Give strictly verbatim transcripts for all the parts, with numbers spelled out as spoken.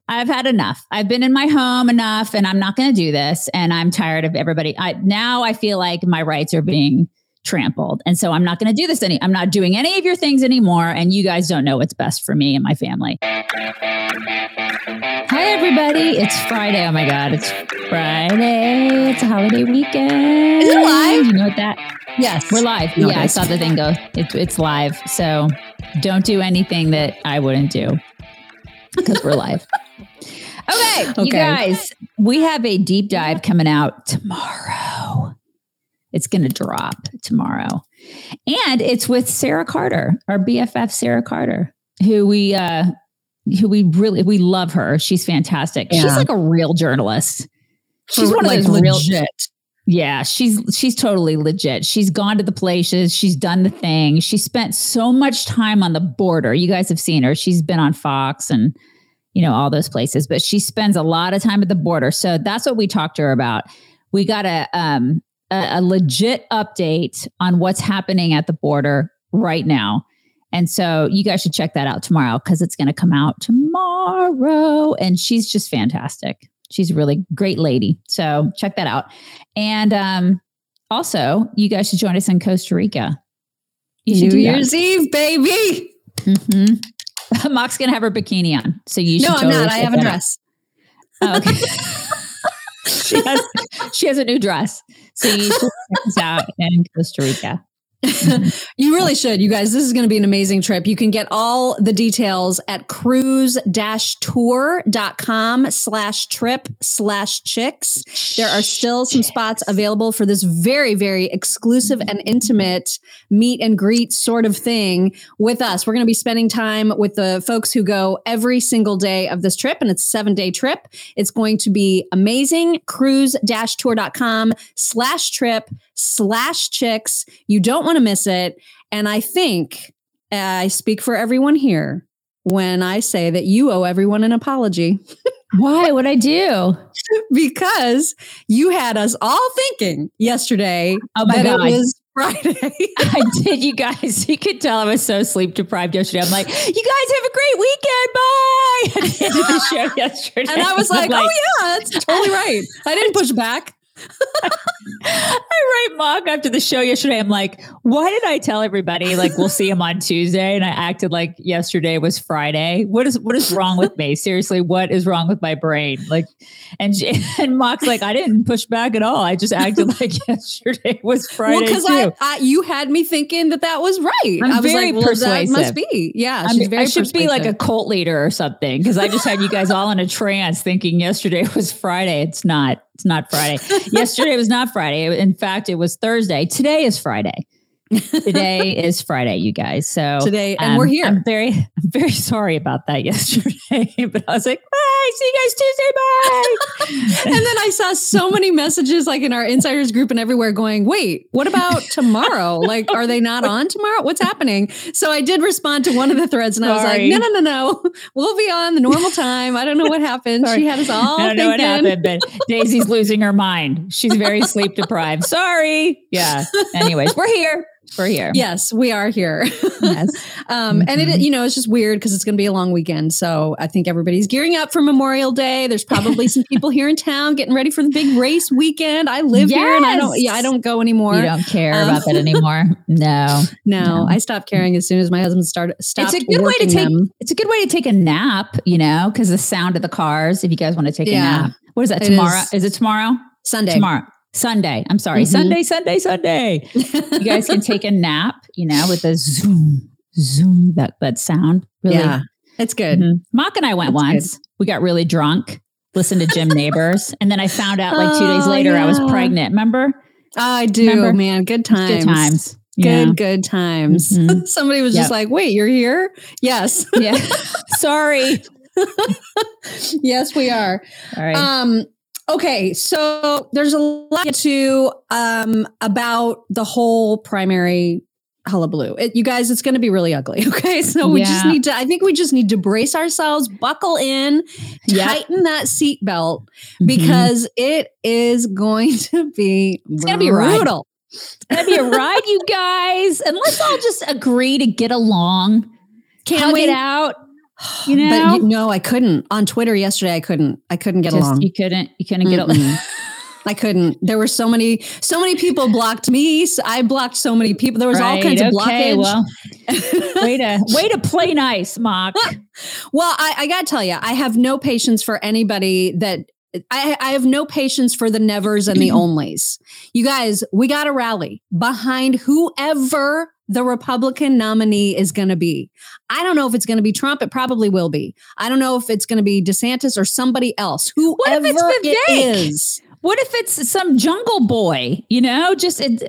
I've had enough. I've been in my home enough and I'm not going to do this. And I'm tired of everybody. I now I feel like my rights are being trampled. And so I'm not going to do this any, I'm not doing any of your things anymore. And you guys don't know what's best for me and my family. Hi, everybody. It's Friday. Oh my God. It's Friday. It's a holiday weekend. Is it live? You know what that? Yes. We're live. No, yeah. I saw the thing go. It, it's live. So don't do anything that I wouldn't do because we're live. Okay, okay, you guys, we have a deep dive coming out tomorrow. It's going to drop tomorrow. And it's with Sarah Carter, our B F F, Sarah Carter, who we, uh, who we really, we love her. She's fantastic. Yeah. She's like a real journalist. She's one of like those legit. real, yeah, she's, she's totally legit. She's gone to the places. She's done the thing. She spent so much time on the border. You guys have seen her. She's been on Fox and, you know, all those places, but she spends a lot of time at the border. So that's what we talked to her about. We got a, um, a, a legit update on what's happening at the border right now. And so you guys should check that out tomorrow because it's going to come out tomorrow. And she's just fantastic. She's a really great lady. So check that out. And um, also, you guys should join us in Costa Rica. You should New Year's Eve, baby. Mm-hmm. Mock's going to have her bikini on. So you should No, totally I'm not. I have a dress. Oh, okay. she has she has a new dress. So you should check this out in Costa Rica. You really should, you guys. This is going to be an amazing trip. You can get all the details at cruise dash tour dot com slash trip slash chicks. There are still some spots available for this very, very exclusive and intimate meet and greet sort of thing with us. We're going to be spending time with the folks who go every single day of this trip, and it's a seven day trip. It's going to be amazing. cruise dash tour dot com slash trip slash chicks. You don't want to miss it. And I think uh, I speak for everyone here when I say that you owe everyone an apology. Why? What'd I do? Because you had us all thinking yesterday oh my that God. it was Friday. I did, you guys. You could tell I was so sleep deprived yesterday. I'm like, you guys have a great weekend. Bye. At the end of the show yesterday. And I was like, like, oh yeah, that's totally right. I didn't push back. I write Mock after the show yesterday. I'm like, why did I tell everybody like we'll see him on Tuesday? And I acted like yesterday was Friday. What is what is wrong with me? Seriously, what is wrong with my brain? Like, and and Mock's like, I didn't push back at all. I just acted like yesterday was Friday. Well, because I, I you had me thinking that that was right. I'm I was very like, well, persuasive. That must be. Yeah, she's I'm, very I should persuasive. be like a cult leader or something because I just had you guys all in a trance thinking yesterday was Friday. It's not. It's not Friday. Yesterday was not Friday. In fact, it was Thursday. Today is Friday. Today is Friday, you guys. So today, and um, we're here. I'm very, I'm very sorry about that yesterday, but I was like, bye, see you guys Tuesday, bye. And then I saw so many messages like in our insiders group and everywhere going, wait, what about tomorrow? Like, are they not on tomorrow? What's happening? So I did respond to one of the threads and sorry. I was like, no, no, no, no. We'll be on the normal time. I don't know what happened. Sorry. She had us all I don't thinking. know what happened, but Daisy's losing her mind. She's very sleep deprived. Sorry. Yeah. Anyways, we're here. We're here. Yes, we are here. Yes. um, mm-hmm. And it, you know, it's just weird because it's going to be a long weekend. So I think everybody's gearing up for Memorial Day. There's probably some people here in town getting ready for the big race weekend. I live yes. here and I don't, yeah, I don't go anymore. You don't care um, about that anymore. No, no, no, I stopped caring as soon as my husband started, stopped It's a good way to take, them. it's a good way to take a nap, you know, because the sound of the cars, if you guys want to take yeah. a nap. What is that tomorrow? Is, is it tomorrow? Sunday. Tomorrow. Sunday. I'm sorry. Mm-hmm. Sunday, Sunday, Sunday. You guys can take a nap, you know, with a zoom, zoom, that, that sound. Really. Yeah, it's good. Mm-hmm. Mock and I went That's once. Good. We got really drunk, listened to Jim Neighbors. And then I found out like two days oh, later, yeah. I was pregnant. Remember? Oh, I do, Remember? man. Good times. Good times. Good, yeah. good times. Mm-hmm. Somebody was yep. just like, wait, you're here? Yes. Yeah. Sorry. Yes, we are. All right. Um, Okay, so there's a lot to um, about the whole primary hullabaloo. It, you guys, it's going to be really ugly. Okay, so we yeah. just need to. I think we just need to brace ourselves, buckle in, yep. tighten that seatbelt mm-hmm. because it is going to be it's brutal. Gonna be a ride. It's gonna be a ride, you guys, and let's all just agree to get along. Can Hug we? it out. You know, but you, no, I couldn't. On Twitter yesterday, I couldn't. I couldn't get Just, along. You couldn't. You couldn't get along. I couldn't. There were so many, so many people blocked me. So I blocked so many people. There was right, all kinds of okay, blockage. Well, way to way to play nice, Mock. Well, I, I gotta tell you, I have no patience for anybody that. I, I have no patience for the nevers and the onlys. You guys, we got to rally behind whoever the Republican nominee is going to be. I don't know if it's going to be Trump. It probably will be. I don't know if it's going to be DeSantis or somebody else. Whoever what if it's it is. What if it's some jungle boy? You know, just it,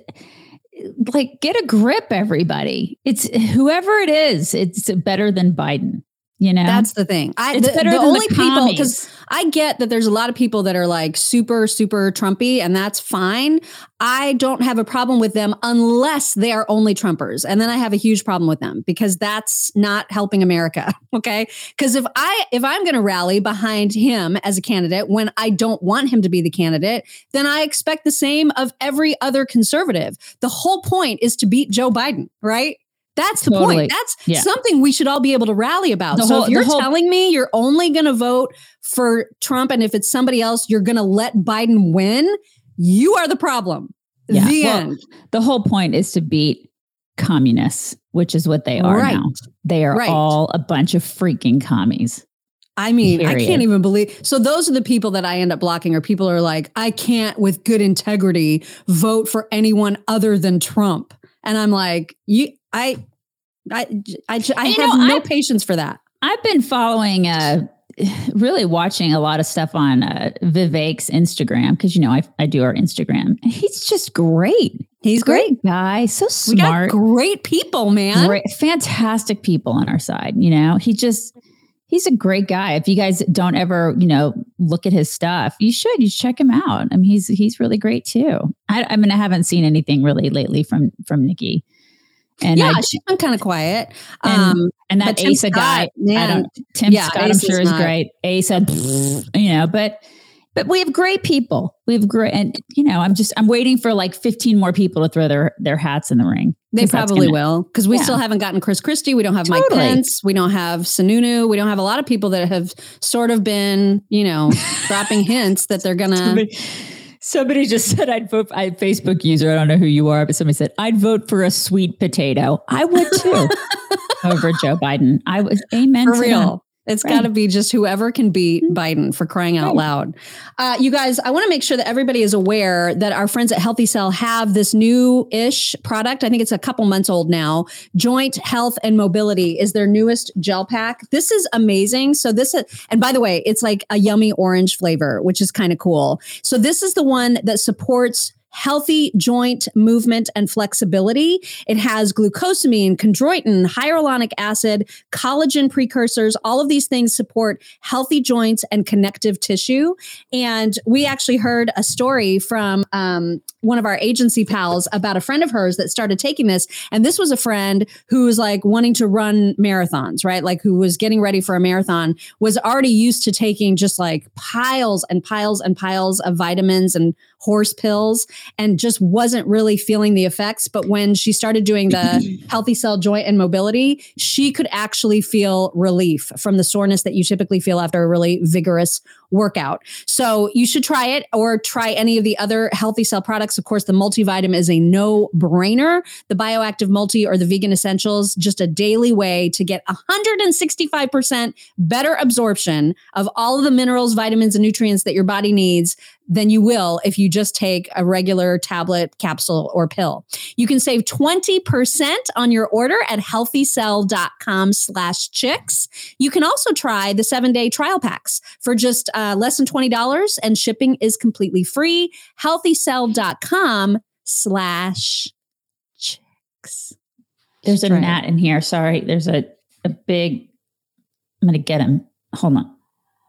like get a grip, everybody. It's whoever it is. It's better than Biden. You know, that's the thing. I, it's the, better the than only the people, because I get that there's a lot of people that are like super, super Trumpy, and that's fine. I don't have a problem with them unless they are only Trumpers. And then I have a huge problem with them because that's not helping America. Okay. Because if I, if I'm going to rally behind him as a candidate when I don't want him to be the candidate, then I expect the same of every other conservative. The whole point is to beat Joe Biden, right? That's the totally. point. That's yeah. something we should all be able to rally about. The so whole, if you're whole, telling me you're only going to vote for Trump, and if it's somebody else, you're going to let Biden win, you are the problem. Yeah. The well, end. The whole point is to beat communists, which is what they are right. now. They are right. all a bunch of freaking commies. I mean, Period. I can't even believe. So those are the people that I end up blocking, or people are like, I can't with good integrity vote for anyone other than Trump. And I'm like, you, I, I, I, I have know, no I've, patience for that. I've been following, uh, really watching a lot of stuff on uh, Vivek's Instagram because, you know, I, I do our Instagram. And he's just great. He's great. great guy. So smart. We got great people, man. Great, fantastic people on our side. You know, he just, he's a great guy. If you guys don't ever, you know, look at his stuff, you should. You should check him out. I mean, he's he's really great too. I, I mean, I haven't seen anything really lately from from Nikki. And yeah, I, she's been kind of quiet. And, um, and that Asa guy, man, I don't, Tim yeah, Scott, Asa's I'm sure is not. great. Asa, you know, but but we have great people. We have great, and you know, I'm just I'm waiting for like fifteen more people to throw their their hats in the ring. They probably gonna, will, because we yeah. still haven't gotten Chris Christie. We don't have totally. Mike Pence. We don't have Sununu. We don't have a lot of people that have sort of been, you know, dropping hints that they're gonna. Somebody, somebody just said I'd vote. I Facebook user. I don't know who you are, but somebody said I'd vote for a sweet potato. I would too over Joe Biden. I was amen. For real. Them. It's right. got to be just whoever can beat Biden, for crying out right. loud. Uh, you guys, I want to make sure that everybody is aware that our friends at Healthy Cell have this new-ish product. I think it's a couple months old now. Joint Health and Mobility is their newest gel pack. This is amazing. So this is, and by the way, it's like a yummy orange flavor, which is kind of cool. So this is the one that supports healthy joint movement and flexibility. It has glucosamine, chondroitin, hyaluronic acid, collagen precursors. All of these things support healthy joints and connective tissue. And we actually heard a story from um, one of our agency pals about a friend of hers that started taking this. And this was a friend who was like wanting to run marathons, right? Like who was getting ready for a marathon, was already used to taking just like piles and piles and piles of vitamins and horse pills, and just wasn't really feeling the effects. But when she started doing the Healthy Cell Joint and Mobility, she could actually feel relief from the soreness that you typically feel after a really vigorous workout. So you should try it, or try any of the other Healthy Cell products. Of course, the multivitamin is a no-brainer. The Bioactive Multi or the Vegan Essentials, just a daily way to get one hundred sixty-five percent better absorption of all of the minerals, vitamins, and nutrients that your body needs than you will if you just take a regular tablet, capsule, or pill. You can save twenty percent on your order at healthycell.com slash chicks. You can also try the seven-day trial packs for just uh, less than twenty dollars, and shipping is completely free. healthycell.com slash chicks. There's a gnat in here. Sorry. There's a, a big, I'm going to get him. Hold on.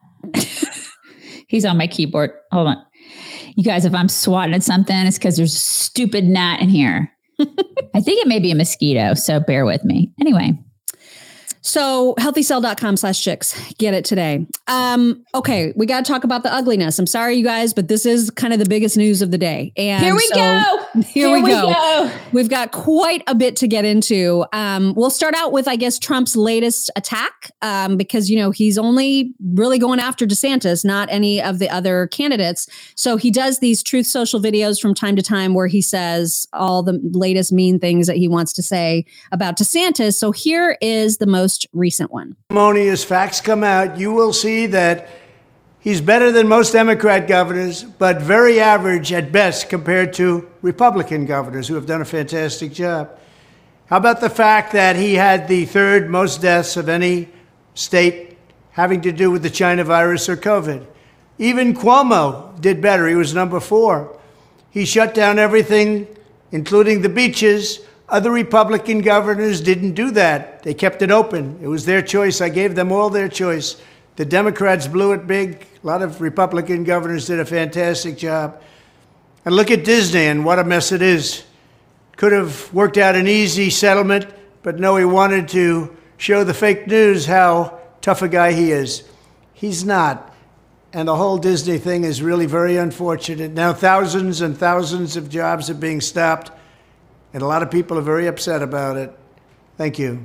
He's on my keyboard. Hold on. You guys, if I'm swatting at something, it's because there's a stupid gnat in here. I think it may be a mosquito, so bear with me. Anyway. So healthycell.com slash chicks. Get it today. Um, okay, we got to talk about the ugliness. I'm sorry, you guys, but this is kind of the biggest news of the day. And here we so, go. Here, here we, we go. go. We've got quite a bit to get into. Um, we'll start out with, I guess, Trump's latest attack, um, because, you know, he's only really going after DeSantis, not any of the other candidates. So he does these Truth Social videos from time to time where he says all the latest mean things that he wants to say about DeSantis. So here is the most recent one. As facts come out, you will see that he's better than most Democrat governors, but very average at best compared to Republican governors who have done a fantastic job. How about the fact that he had the third most deaths of any state having to do with the China virus or COVID? Even Cuomo did better. He was number four. He shut down everything, including the beaches. Other Republican governors didn't do that. They kept it open. It was their choice. I gave them all their choice. The Democrats blew it big. A lot of Republican governors did a fantastic job. And look at Disney and what a mess it is. Could have worked out an easy settlement, but no, he wanted to show the fake news how tough a guy he is. He's not. And the whole Disney thing is really very unfortunate. Now thousands and thousands of jobs are being stopped. And a lot of people are very upset about it. Thank you.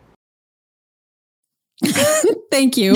Thank you.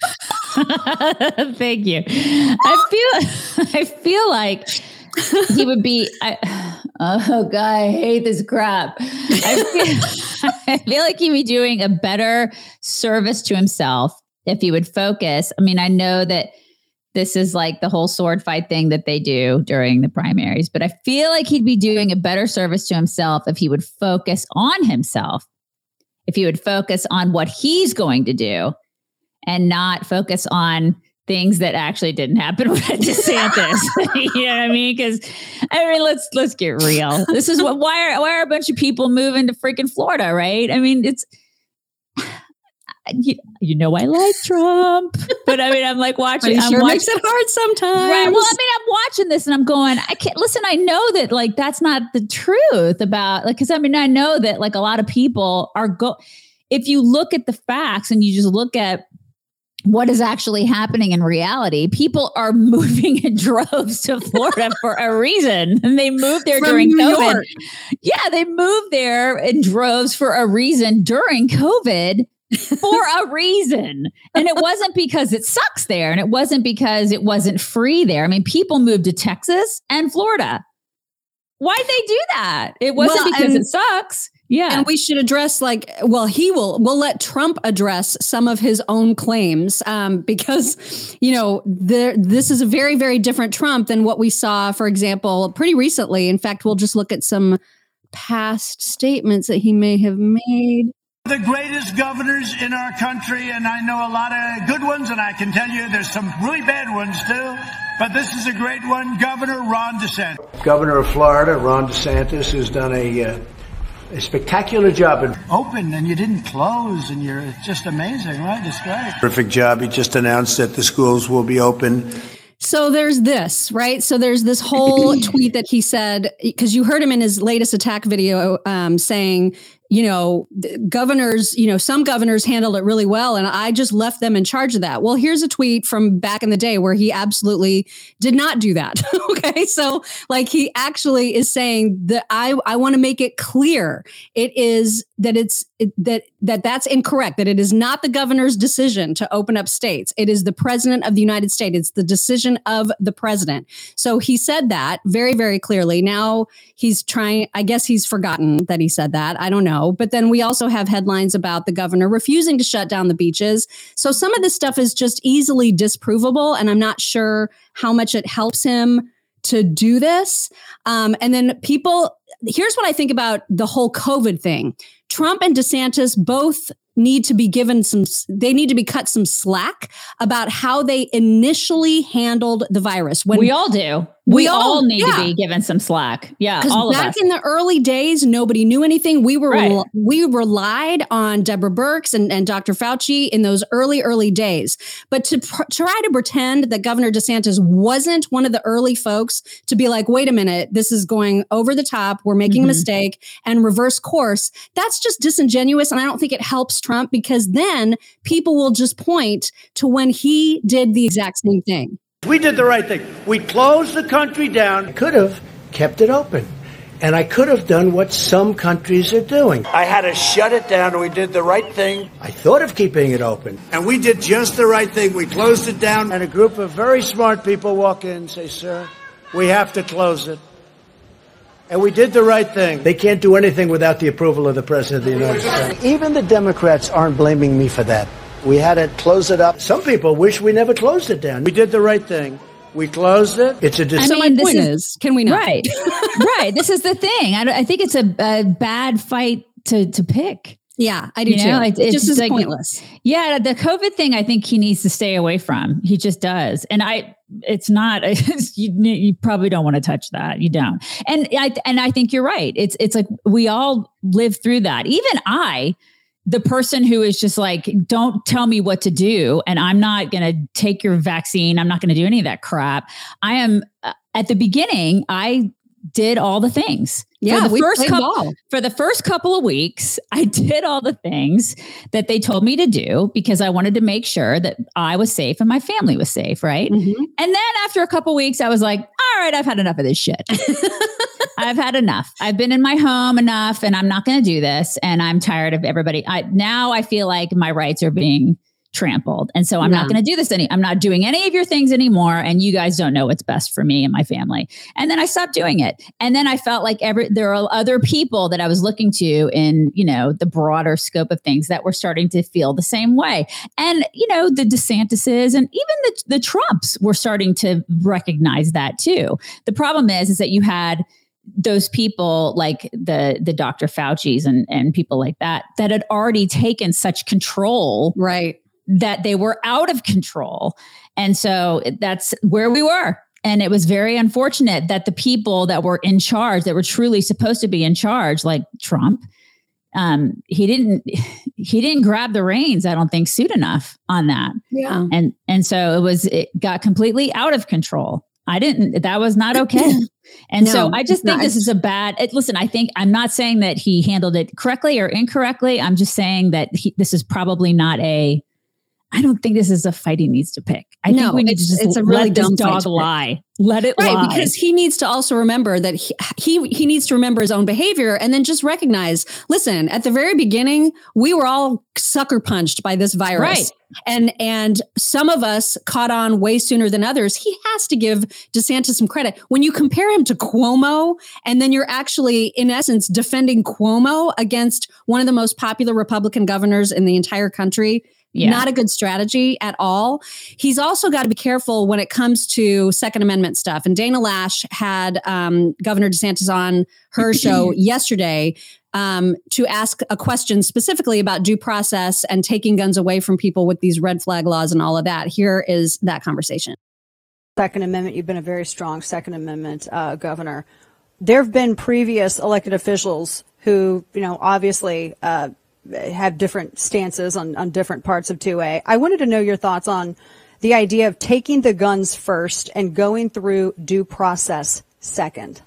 Thank you. I feel I feel like he would be I, oh God, I hate this crap. I feel, I feel like he'd be doing a better service to himself if he would focus. I mean, I know that this is like the whole sword fight thing that they do during the primaries, but I feel like he'd be doing a better service to himself if he would focus on himself, if he would focus on what he's going to do and not focus on things that actually didn't happen with DeSantis. You know what I mean? Because I mean, let's let's get real. This is what why are why are a bunch of people moving to freaking Florida, right? I mean, it's. You, you know, I like Trump, but I mean, I'm like watching. But he I'm sure watching, makes it hard sometimes. Right. Well, I mean, I'm watching this and I'm going, I can't listen. I know that like, that's not the truth about like, cause I mean, I know that like a lot of people are go, if you look at the facts and you just look at what is actually happening in reality, people are moving in droves to Florida for a reason. And they moved there From during New COVID. York. Yeah. They moved there in droves for a reason during COVID. For a reason. And it wasn't because it sucks there. And it wasn't because it wasn't free there. I mean, people moved to Texas and Florida. Why'd they do that? It wasn't well, because and, it sucks. Yeah. And we should address like, well, he will, we'll let Trump address some of his own claims um, because, you know, there, this is a very, very different Trump than what we saw, for example, pretty recently. In fact, we'll just look at some past statements that he may have made. The greatest governors in our country, and I know a lot of good ones, and I can tell you there's some really bad ones too, but this is a great one, Governor Ron DeSantis. Governor of Florida, Ron DeSantis, has done a, uh, a spectacular job. In- Open, and you didn't close, and you're it's just amazing, right? It's great. Perfect job. He just announced that the schools will be open. So there's this, right? So there's this whole tweet that he said, because you heard him in his latest attack video um, saying, you know, governors, you know, some governors handled it really well, and I just left them in charge of that. Well, here's a tweet from back in the day where he absolutely did not do that. Okay. So like he actually is saying that I, I want to make it clear it is that it's it, that that that's incorrect, that it is not the governor's decision to open up states. It is the president of the United States. It's the decision of the president. So he said that very, very clearly. Now he's trying, I guess he's forgotten that he said that. I don't know. But then we also have headlines about the governor refusing to shut down the beaches. So some of this stuff is just easily disprovable. And I'm not sure how much it helps him to do this. Um, and then people, here's what I think about the whole COVID thing. Trump and DeSantis both need to be given some, they need to be cut some slack about how they initially handled the virus. When we all do. We, We all, all- need yeah. to be given some slack. Yeah, all of back us. in the early days, nobody knew anything. We were Right. we relied on Deborah Birx and, and Doctor Fauci in those early, early days. But to pr- try to pretend that Governor DeSantis wasn't one of the early folks to be like, wait a minute, this is going over the top. We're making Mhm. a mistake and reverse course. That's just disingenuous. And I don't think it helps Trump, because then people will just point to when he did the exact same thing. We did the right thing. We closed the country down. I could have kept it open. And I could have done what some countries are doing. I had to shut it down, and we did the right thing. I thought of keeping it open. And we did just the right thing. We closed it down. And a group of very smart people walk in and say, sir, we have to close it. And we did the right thing. They can't do anything without the approval of the President of the United States. Even the Democrats aren't blaming me for that. We had to close it up. Some people wish we never closed it down. We did the right thing. We closed it. It's a I decision. So my mean, this point is- is, can we not? Right. Right. This is the thing. I, don't- I think it's a, a bad fight to, to pick. Yeah, I do You too. know, it it's- just it's is like- pointless. Yeah. The COVID thing, I think he needs to stay away from. He just does. And I, it's not, you, you probably don't want to touch that. You don't. And I, and I think you're right. It's, it's like we all live through that. Even I, the person who is just like, don't tell me what to do, and I'm not going to take your vaccine. I'm not going to do any of that crap. I am uh, at the beginning. I did all the things. Yeah, for the we first played couple ball. for the first couple of weeks, I did all the things that they told me to do because I wanted to make sure that I was safe and my family was safe, right? Mhm. And then after a couple of weeks, I was like, all right, I've had enough of this shit. I've had enough. I've been in my home enough, and I'm not going to do this. And I'm tired of everybody. I now I feel like my rights are being trampled. And so I'm Yeah. not going to do this any, I'm not doing any of your things anymore. And you guys don't know what's best for me and my family. And then I stopped doing it. And then I felt like every, there are other people that I was looking to in, you know, the broader scope of things that were starting to feel the same way. And, you know, the DeSantis's and even the, the Trumps were starting to recognize that too. The problem is, is that you had those people like the the Doctor Fauci's and, and people like that, that had already taken such control Right. that they were out of control. And so that's where we were. And it was very unfortunate that the people that were in charge, that were truly supposed to be in charge, like Trump, um, he didn't he didn't grab the reins, I don't think, soon enough on that. Yeah. And and so it was it got completely out of control. I didn't, that was not okay. And No, so I just it's think not. this is a bad, it, listen, I think, I'm not saying that he handled it correctly or incorrectly. I'm just saying that he, this is probably not a, I don't think this is a fight he needs to pick. I No, think we need it's- to just it's a let really this dumb fight dog to pick. lie. Let it Right, lie. because he needs to also remember that he, he he needs to remember his own behavior and then just recognize, listen, at the very beginning, we were all sucker punched by this virus. Right. And and some of us caught on way sooner than others. He has to give DeSantis some credit. When you compare him to Cuomo, and then you're actually, in essence, defending Cuomo against one of the most popular Republican governors in the entire country, Yeah. not a good strategy at all. He's also got to be careful when it comes to Second Amendment stuff. And Dana Lash had um, Governor DeSantis on her show yesterday um, to ask a question specifically about due process and taking guns away from people with these red flag laws and all of that. Here is that conversation. Second Amendment, you've been a very strong Second Amendment uh, governor. There have been previous elected officials who, you know, obviously uh, have different stances on, on different parts of two A. I wanted to know your thoughts on the idea of taking the guns first and going through due process second.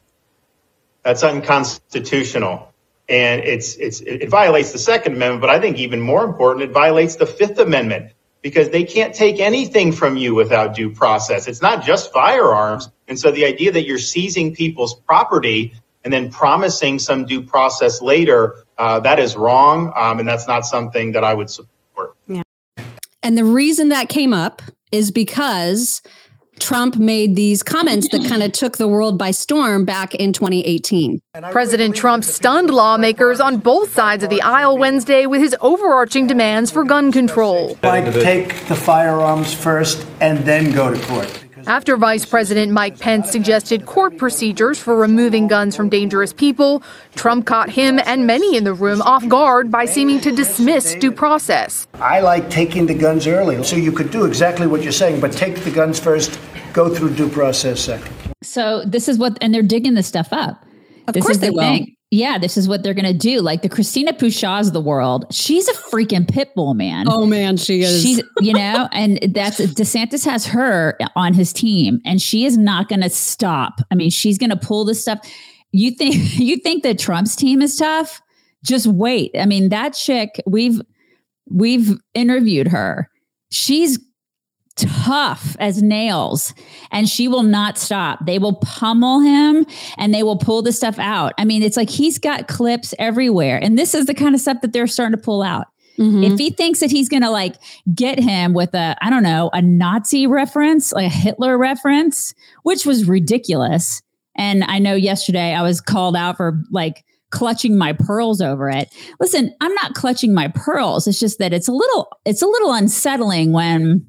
That's unconstitutional. And it's it's it violates the Second Amendment, but I think even more important, it violates the Fifth Amendment, because they can't take anything from you without due process. It's not just firearms. And so the idea that you're seizing people's property and then promising some due process later, uh, that is wrong. Um, and that's not something that I would support. Yeah. And the reason that came up is because Trump made these comments that kind of took the world by storm back in twenty eighteen. President Trump stunned lawmakers on both sides of the aisle Wednesday with his overarching demands for gun control. I take the firearms first and then go to court. After Vice President Mike Pence suggested court procedures for removing guns from dangerous people, Trump caught him and many in the room off guard by seeming to dismiss due process. I like taking the guns early, so you could do exactly what you're saying, but take the guns first, go through due process second. So this is what, and they're digging this stuff up. Of this course is they the will. thing. Yeah, this is what they're going to do. Like the Christina Pushaws of the world. She's a freaking pit bull, man. Oh man, she is. She's, you know, and that's DeSantis has her on his team, and she is not going to stop. I mean, she's going to pull this stuff. You think you think that Trump's team is tough? Just wait. I mean, that chick, we've we've interviewed her. She's tough as nails, and she will not stop. They will pummel him and they will pull the stuff out. I mean, it's like he's got clips everywhere, and this is the kind of stuff that they're starting to pull out. Mm-hmm. If he thinks that he's going to like get him with a, I don't know, a Nazi reference, like a Hitler reference, which was ridiculous. And I know yesterday I was called out for like clutching my pearls over it. Listen, I'm not clutching my pearls. It's just that it's a little, it's a little unsettling when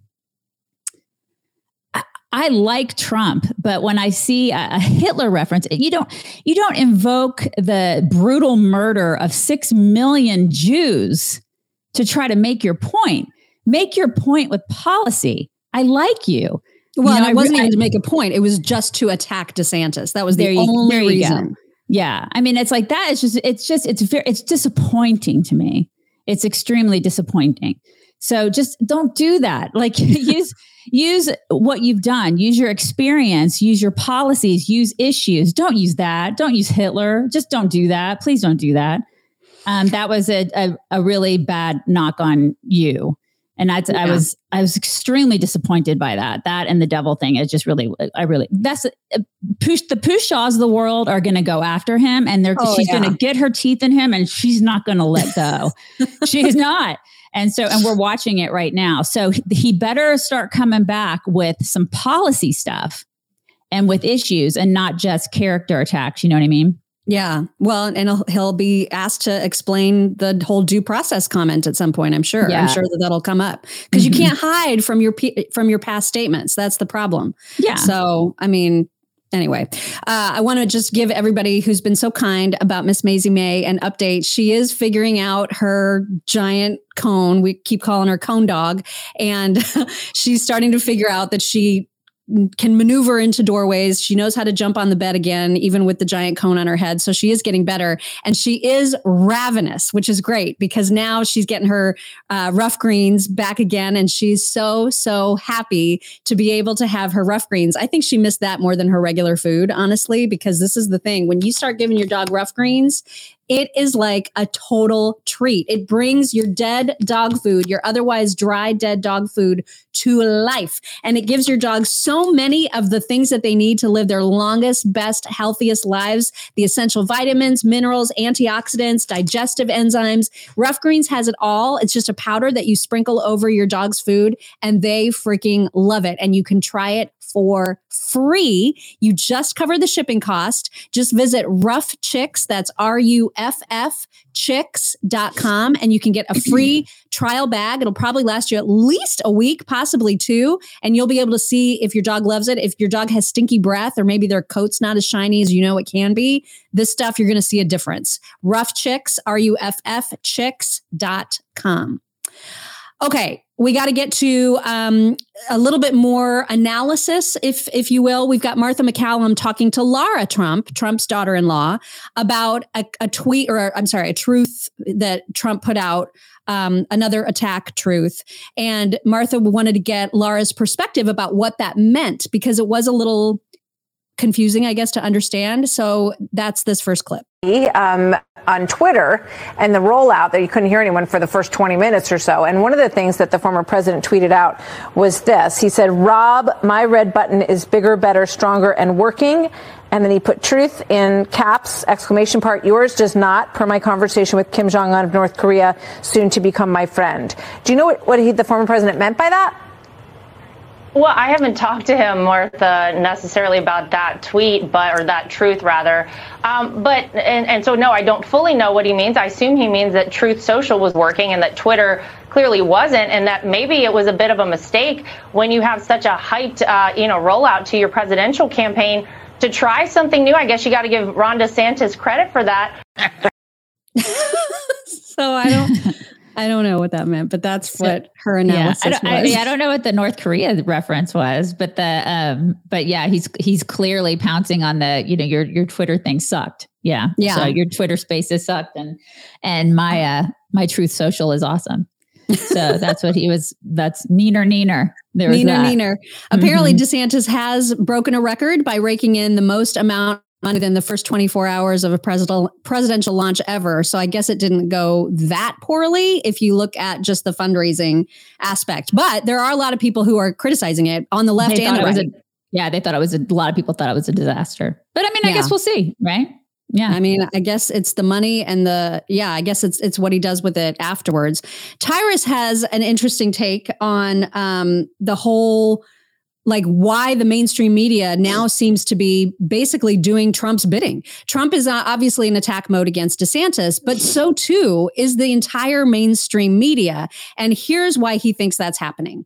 I like Trump, but when I see a, a Hitler reference, you don't you don't invoke the brutal murder of six million Jews to try to make your point. Make your point with policy. I like you. Well, you know, it wasn't I, even to make a point. It was just to attack DeSantis. That was the there you, only there you reason. Go. Yeah, I mean, it's like that. It's just, it's just, it's very, it's disappointing to me. It's extremely disappointing. So just don't do that. Like use use what you've done. Use your experience. Use your policies. Use issues. Don't use that. Don't use Hitler. Just don't do that. Please don't do that. Um, that was a, a a really bad knock on you. And I, yeah. I was I was extremely disappointed by that. That and the devil thing is just really I really that's uh, push the Pushaws of the world are going to go after him, and they're oh, she's yeah. going to get her teeth in him, and she's not going to let go. She's not. And so, and we're watching it right now. So he better start coming back with some policy stuff and with issues and not just character attacks. You know what I mean? Yeah. Well, and he'll, he'll be asked to explain the whole due process comment at some point. I'm sure. Yeah. I'm sure that that'll come up because mm-hmm. you can't hide from your, from your past statements. That's the problem. Yeah. So, I mean, Anyway, uh, I want to just give everybody who's been so kind about Miss Maisie May an update. She is figuring out her giant cone. We keep calling her Cone Dog. And she's starting to figure out that she can maneuver into doorways. She knows how to jump on the bed again, even with the giant cone on her head. So she is getting better, and she is ravenous, which is great because now she's getting her uh, rough greens back again. And she's so, so happy to be able to have her rough greens. I think she missed that more than her regular food, honestly, because this is the thing. When you start giving your dog rough greens, it is like a total treat. It brings your dead dog food, your otherwise dry, dead dog food to life. And it gives your dog so many of the things that they need to live their longest, best, healthiest lives. The essential vitamins, minerals, antioxidants, digestive enzymes. Rough Greens has it all. It's just a powder that you sprinkle over your dog's food, and they freaking love it. And you can try it for free. You just cover the shipping cost. Just visit Rough Chicks. That's R U F F chicks dot com, and you can get a free trial bag. It'll probably last you at least a week, possibly two, and you'll be able to see if your dog loves it. If your dog has stinky breath or maybe their coat's not as shiny as you know it can be, this stuff, you're going to see a difference. Rough Chicks, R U F F chicks dot com. Okay, we got to get to um, a little bit more analysis, if if you will. We've got Martha MacCallum talking to Lara Trump, Trump's daughter-in-law, about a, a tweet, or I'm sorry, a truth that Trump put out, um, another attack truth. And Martha wanted to get Lara's perspective about what that meant, because it was a little confusing, I guess, to understand. So that's this first clip. Um, on Twitter and the rollout that you couldn't hear anyone for the first twenty minutes or so. And one of the things that the former president tweeted out was this. He said, Rob, my red button is bigger, better, stronger, and working. And then he put truth in caps, exclamation part. Yours does not, per my conversation with Kim Jong-un of North Korea, soon to become my friend. Do you know what, what he, the former president meant by that? Well, I haven't talked to him, Martha, necessarily about that tweet, but or that truth rather. Um, but and, and so, no, I don't fully know what he means. I assume he means that Truth Social was working and that Twitter clearly wasn't, and that maybe it was a bit of a mistake when you have such a hyped, uh, you know, rollout to your presidential campaign to try something new. I guess you got to give Ron DeSantis credit for that. So I don't. I don't know what that meant, but that's what her analysis yeah, I don't, was. I, I don't know what the North Korea reference was, but the um, but yeah, he's he's clearly pouncing on the, you know, your your Twitter thing sucked. Yeah, yeah. So your Twitter Spaces sucked, and and my uh my Truth Social is awesome. So that's what he was. That's neener neener. There was neener that. neener. Apparently, Mm-hmm. DeSantis has broken a record by raking in the most amount within the first twenty-four hours of a presidential presidential launch ever. So I guess it didn't go that poorly if you look at just the fundraising aspect. But there are a lot of people who are criticizing it on the left They and the thought it was right. a, yeah, they thought it was a, a lot of people thought it was a disaster. But I mean, I Yeah. guess we'll see, right? Yeah. I mean, I guess it's the money and the, yeah, I guess it's it's what he does with it afterwards. Tyrus has an interesting take on um, the whole, like why the mainstream media now seems to be basically doing Trump's bidding. Trump is uh, obviously in attack mode against DeSantis, but so too is the entire mainstream media. And here's why he thinks that's happening.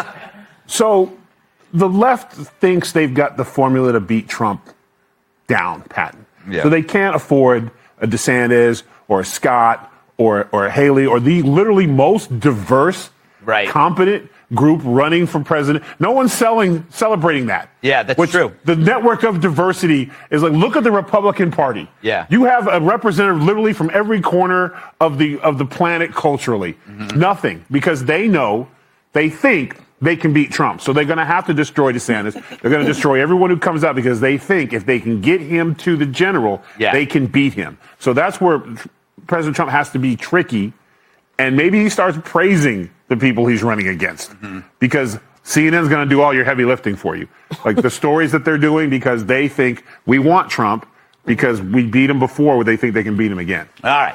So the left thinks they've got the formula to beat Trump down, Patton. Yeah. So they can't afford a DeSantis or a Scott or or a Haley or the literally most diverse, right. competent group running for president. No one's selling celebrating that. Yeah, that's Which, true. The network of diversity is like, look at the Republican Party. Yeah. You have a representative literally from every corner of the of the planet culturally. Mm-hmm. Nothing, because they know, they think they can beat Trump. So they're going to have to destroy DeSantis. They're going to destroy everyone who comes out because they think if they can get him to the general, yeah. they can beat him. So that's where President Trump has to be tricky. And maybe he starts praising the people he's running against mm-hmm. because C N N's going to do all your heavy lifting for you. Like the stories that they're doing because they think we want Trump because we beat him before where they think they can beat him again. All right.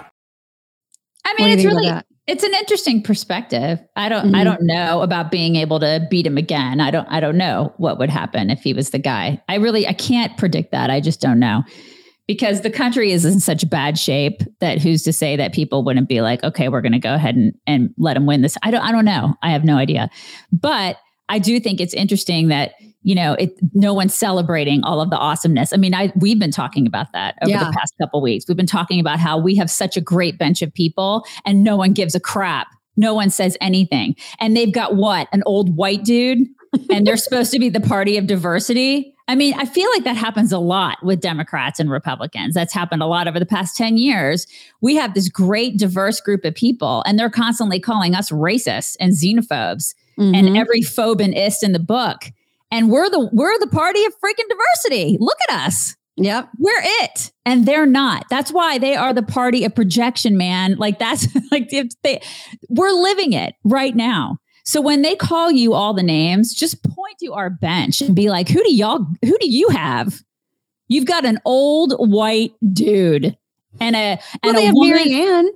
I mean, it's really, it's an interesting perspective. I don't, Mm-hmm. I don't know about being able to beat him again. I don't, I don't know what would happen if he was the guy. I really, I can't predict that. I just don't know. Because the country is in such bad shape that who's to say that people wouldn't be like, okay, we're going to go ahead and, and let him win this. I don't, I don't know. I have no idea. But I do think it's interesting that, you know, it, no one's celebrating all of the awesomeness. I mean, I, we've been talking about that over Yeah. the past couple of weeks. We've been talking about how we have such a great bench of people and no one gives a crap. No one says anything. And they've got what? An old white dude? And they're supposed to be the party of diversity. I mean, I feel like that happens a lot with Democrats and Republicans. That's happened a lot over the past ten years. We have this great diverse group of people, and they're constantly calling us racists and xenophobes Mm-hmm. and every phobe and ist in the book. And we're the we're the party of freaking diversity. Look at us. Yep. We're it. And they're not. That's why they are the party of projection, man. Like that's like if they we're living it right now. So when they call you all the names, just point to our bench and be like, who do y'all, who do you have? You've got an old white dude and a, Well, and they a have woman Marianne.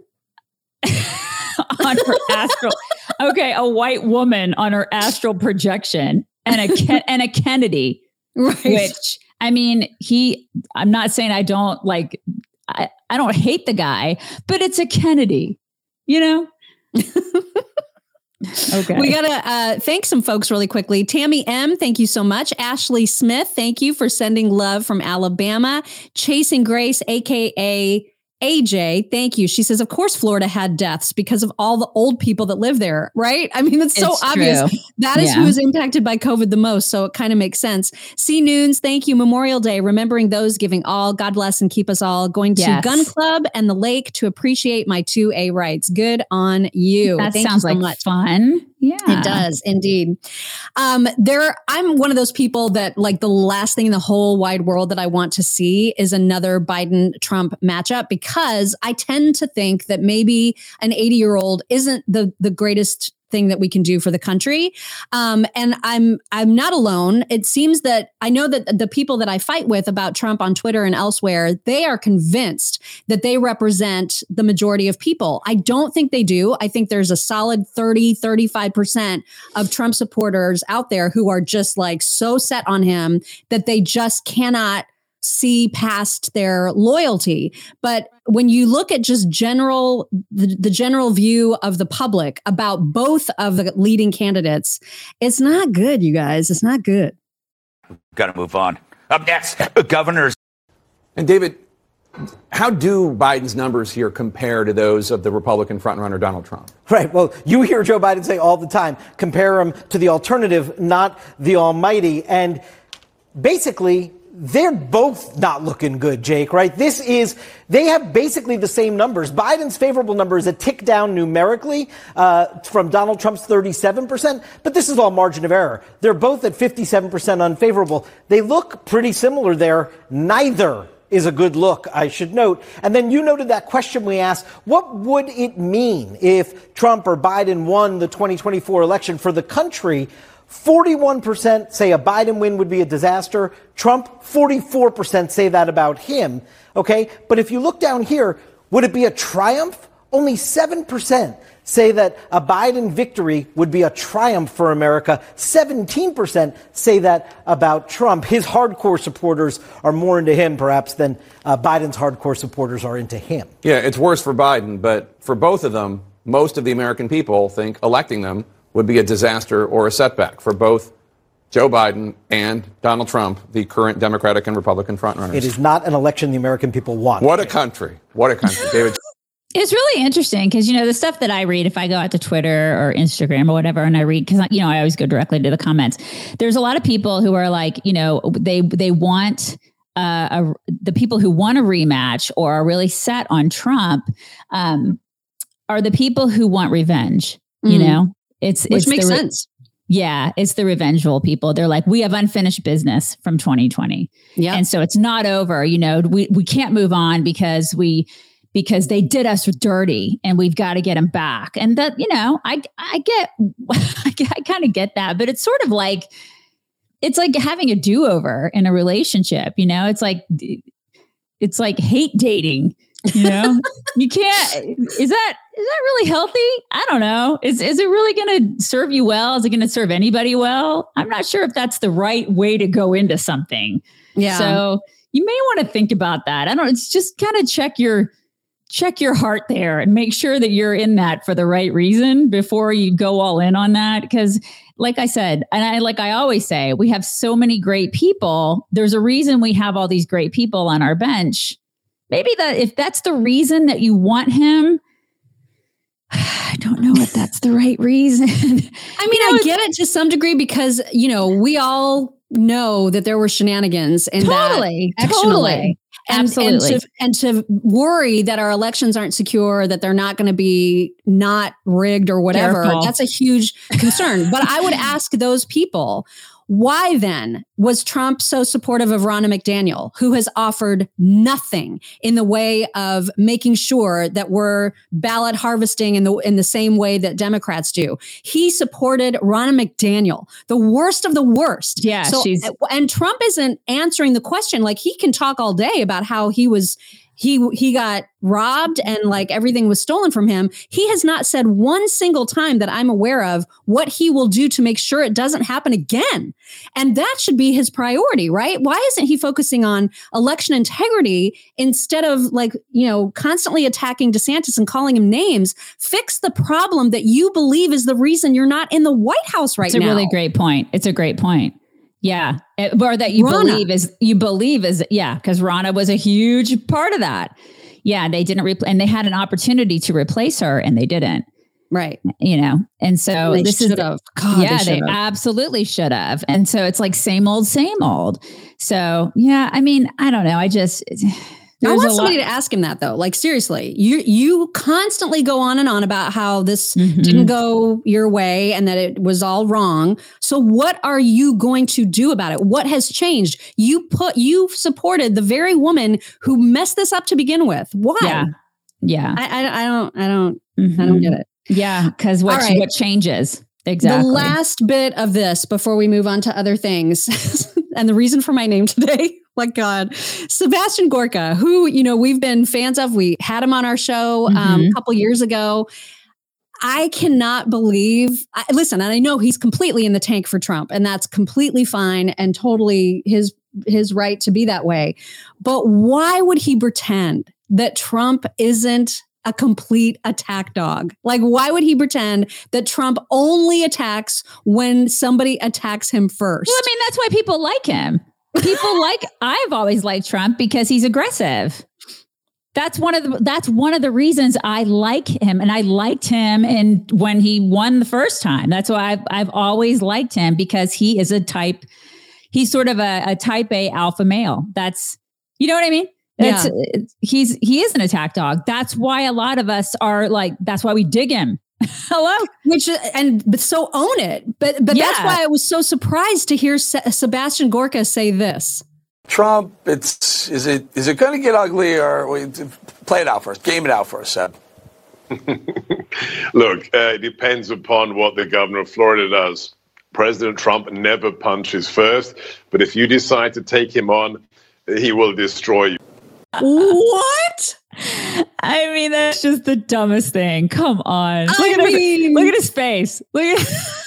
on her astral. Okay. A white woman on her astral projection and a, Ken, and a Kennedy, Right. which I mean, he, I'm not saying I don't like, I, I don't hate the guy, but it's a Kennedy, you know? Okay. We got to uh, thank some folks really quickly. Tammy M, thank you so much. Ashley Smith, thank you for sending love from Alabama. Chasing Grace, A K A A J, thank you. She says, of course, Florida had deaths because of all the old people that live there, right? I mean, it's so It's obvious. true. That is Yeah. who is impacted by COVID the most. So it kind of makes sense. C Noons, thank you. Memorial Day, remembering those giving all. God bless and keep us all. Going to Yes. Gun Club and the lake to appreciate my two A rights. Good on you. That Thank sounds you so like much. fun. Yeah. It does indeed. Um, there, I'm one of those people that like the last thing in the whole wide world that I want to see is another Biden-Trump matchup because I tend to think that maybe an eighty-year-old isn't the the greatest thing that we can do for the country. Um, and I'm I'm not alone. It seems that I know that the people that I fight with about Trump on Twitter and elsewhere, they are convinced that they represent the majority of people. I don't think they do. I think there's a solid thirty, thirty-five percent of Trump supporters out there who are just like so set on him that they just cannot see past their loyalty. But when you look at just general, the, the general view of the public about both of the leading candidates, it's not good, you guys. It's not good. Got to move on. Up next, governors. And David, How do Biden's numbers here compare to those of the Republican frontrunner Donald Trump? Right. Well, you hear Joe Biden say all the time, compare him to the alternative, not the almighty. And basically, they're both not looking good, Jake, right? This is, they have basically the same numbers. Biden's favorable number is a tick down numerically uh, from Donald Trump's thirty-seven percent, but this is all margin of error. They're both at fifty-seven percent unfavorable. They look pretty similar there. Neither is a good look, I should note. And then you noted that question we asked, what would it mean if Trump or Biden won the twenty twenty-four election for the country? forty-one percent say a Biden win would be a disaster. Trump, forty-four percent say that about him. Okay. But if you look down here, would it be a triumph? Only seven percent say that a Biden victory would be a triumph for America. seventeen percent say that about Trump. His hardcore supporters are more into him, perhaps, than uh, Biden's hardcore supporters are into him. Yeah, it's worse for Biden, but for both of them, most of the American people think electing them would be a disaster or a setback for both Joe Biden and Donald Trump, the current Democratic and Republican frontrunners. It is not an election the American people want. What a country. What a country. David. It's really interesting because, you know, the stuff that I read, if I go out to Twitter or Instagram or whatever, and I read, because, you know, I always go directly to the comments. There's a lot of people who are like, you know, they they want uh, a, the people who want a rematch or are really set on Trump um, are the people who want revenge, you mm. know? It's Which it's makes the, sense. Yeah, it's the revengeful people. They're like, we have unfinished business from twenty twenty. Yeah. And so it's not over. You know, we, we can't move on because we because they did us dirty and we've got to get them back. And that, you know, I I get I, I kind of get that, but it's sort of like it's like having a do-over in a relationship, you know? It's like it's like hate dating. You know, you can't, is that, is that really healthy? I don't know. Is, is it really going to serve you well? Is it going to serve anybody well? I'm not sure if that's the right way to go into something. Yeah. So you may want to think about that. I don't know. It's just kind of check your, check your heart there and make sure that you're in that for the right reason before you go all in on that. Cause like I said, and I, like I always say, we have so many great people. There's a reason we have all these great people on our bench. Maybe that if that's the reason that you want him, I don't know if that's the right reason. I mean, you know, I get it to some degree because, you know, we all know that there were shenanigans in totally, that totally. And, Absolutely. And to, and to worry that our elections aren't secure, that they're not going to be not rigged or whatever, Careful. That's a huge concern. But I would ask those people, why then was Trump so supportive of Ronna McDaniel, who has offered nothing in the way of making sure that we're ballot harvesting in the in the same way that Democrats do? He supported Ronna McDaniel, the worst of the worst. Yeah, so, she's and Trump isn't answering the question. Like, he can talk all day about how he was he he got robbed and like everything was stolen from him. He has not said one single time that I'm aware of what he will do to make sure it doesn't happen again. And that should be his priority, right? Why isn't he focusing on election integrity instead of like, you know, constantly attacking DeSantis and calling him names? Fix the problem that you believe is the reason you're not in the White House right now. It's a now. really great point. It's a great point. Yeah. It, or that you Ronna. believe is, you believe is, yeah, because Ronna was a huge part of that. Yeah. They didn't, repl- and they had an opportunity to replace her and they didn't. Right. You know, and so they this is, God, yeah, they, they absolutely should have. And so it's like same old, same old. So, yeah, I mean, I don't know. I just, I want somebody to ask him that though. Like, seriously, you you constantly go on and on about how this mm-hmm. didn't go your way and that it was all wrong. So what are you going to do about it? What has changed? You put you supported the very woman who messed this up to begin with. Why? Yeah. Yeah. I, I, I don't I don't mm-hmm. I don't get it. Yeah, because what right. what changes? Exactly. The last bit of this before we move on to other things, and the reason for my name today, my God, Sebastian Gorka, who, you know, we've been fans of. We had him on our show mm-hmm. um, a couple years ago. I cannot believe, I, listen, and I know he's completely in the tank for Trump, and that's completely fine and totally his his right to be that way. But why would he pretend that Trump isn't a complete attack dog? Like, why would he pretend that Trump only attacks when somebody attacks him first? Well, I mean, that's why people like him. People like, I've always liked Trump because he's aggressive. That's one of the that's one of the reasons I like him, and I liked him and when he won the first time. That's why I've I've always liked him, because he is a type. He's sort of a, a type A alpha male. That's, you know what I mean? That's, yeah. He's he is an attack dog. That's why a lot of us are like. That's why we dig him. Hello, which and but so own it. But but yeah. That's why I was so surprised to hear Se- Sebastian Gorka say this. Trump, it's is it is it going to get ugly, or wait, play it out for us, game it out for us, Seb? Look, uh, it depends upon what the governor of Florida does. President Trump never punches first, but if you decide to take him on, he will destroy you. What? I mean, that's just the dumbest thing. Come on. Look, I at, mean, his, look at his face. Look at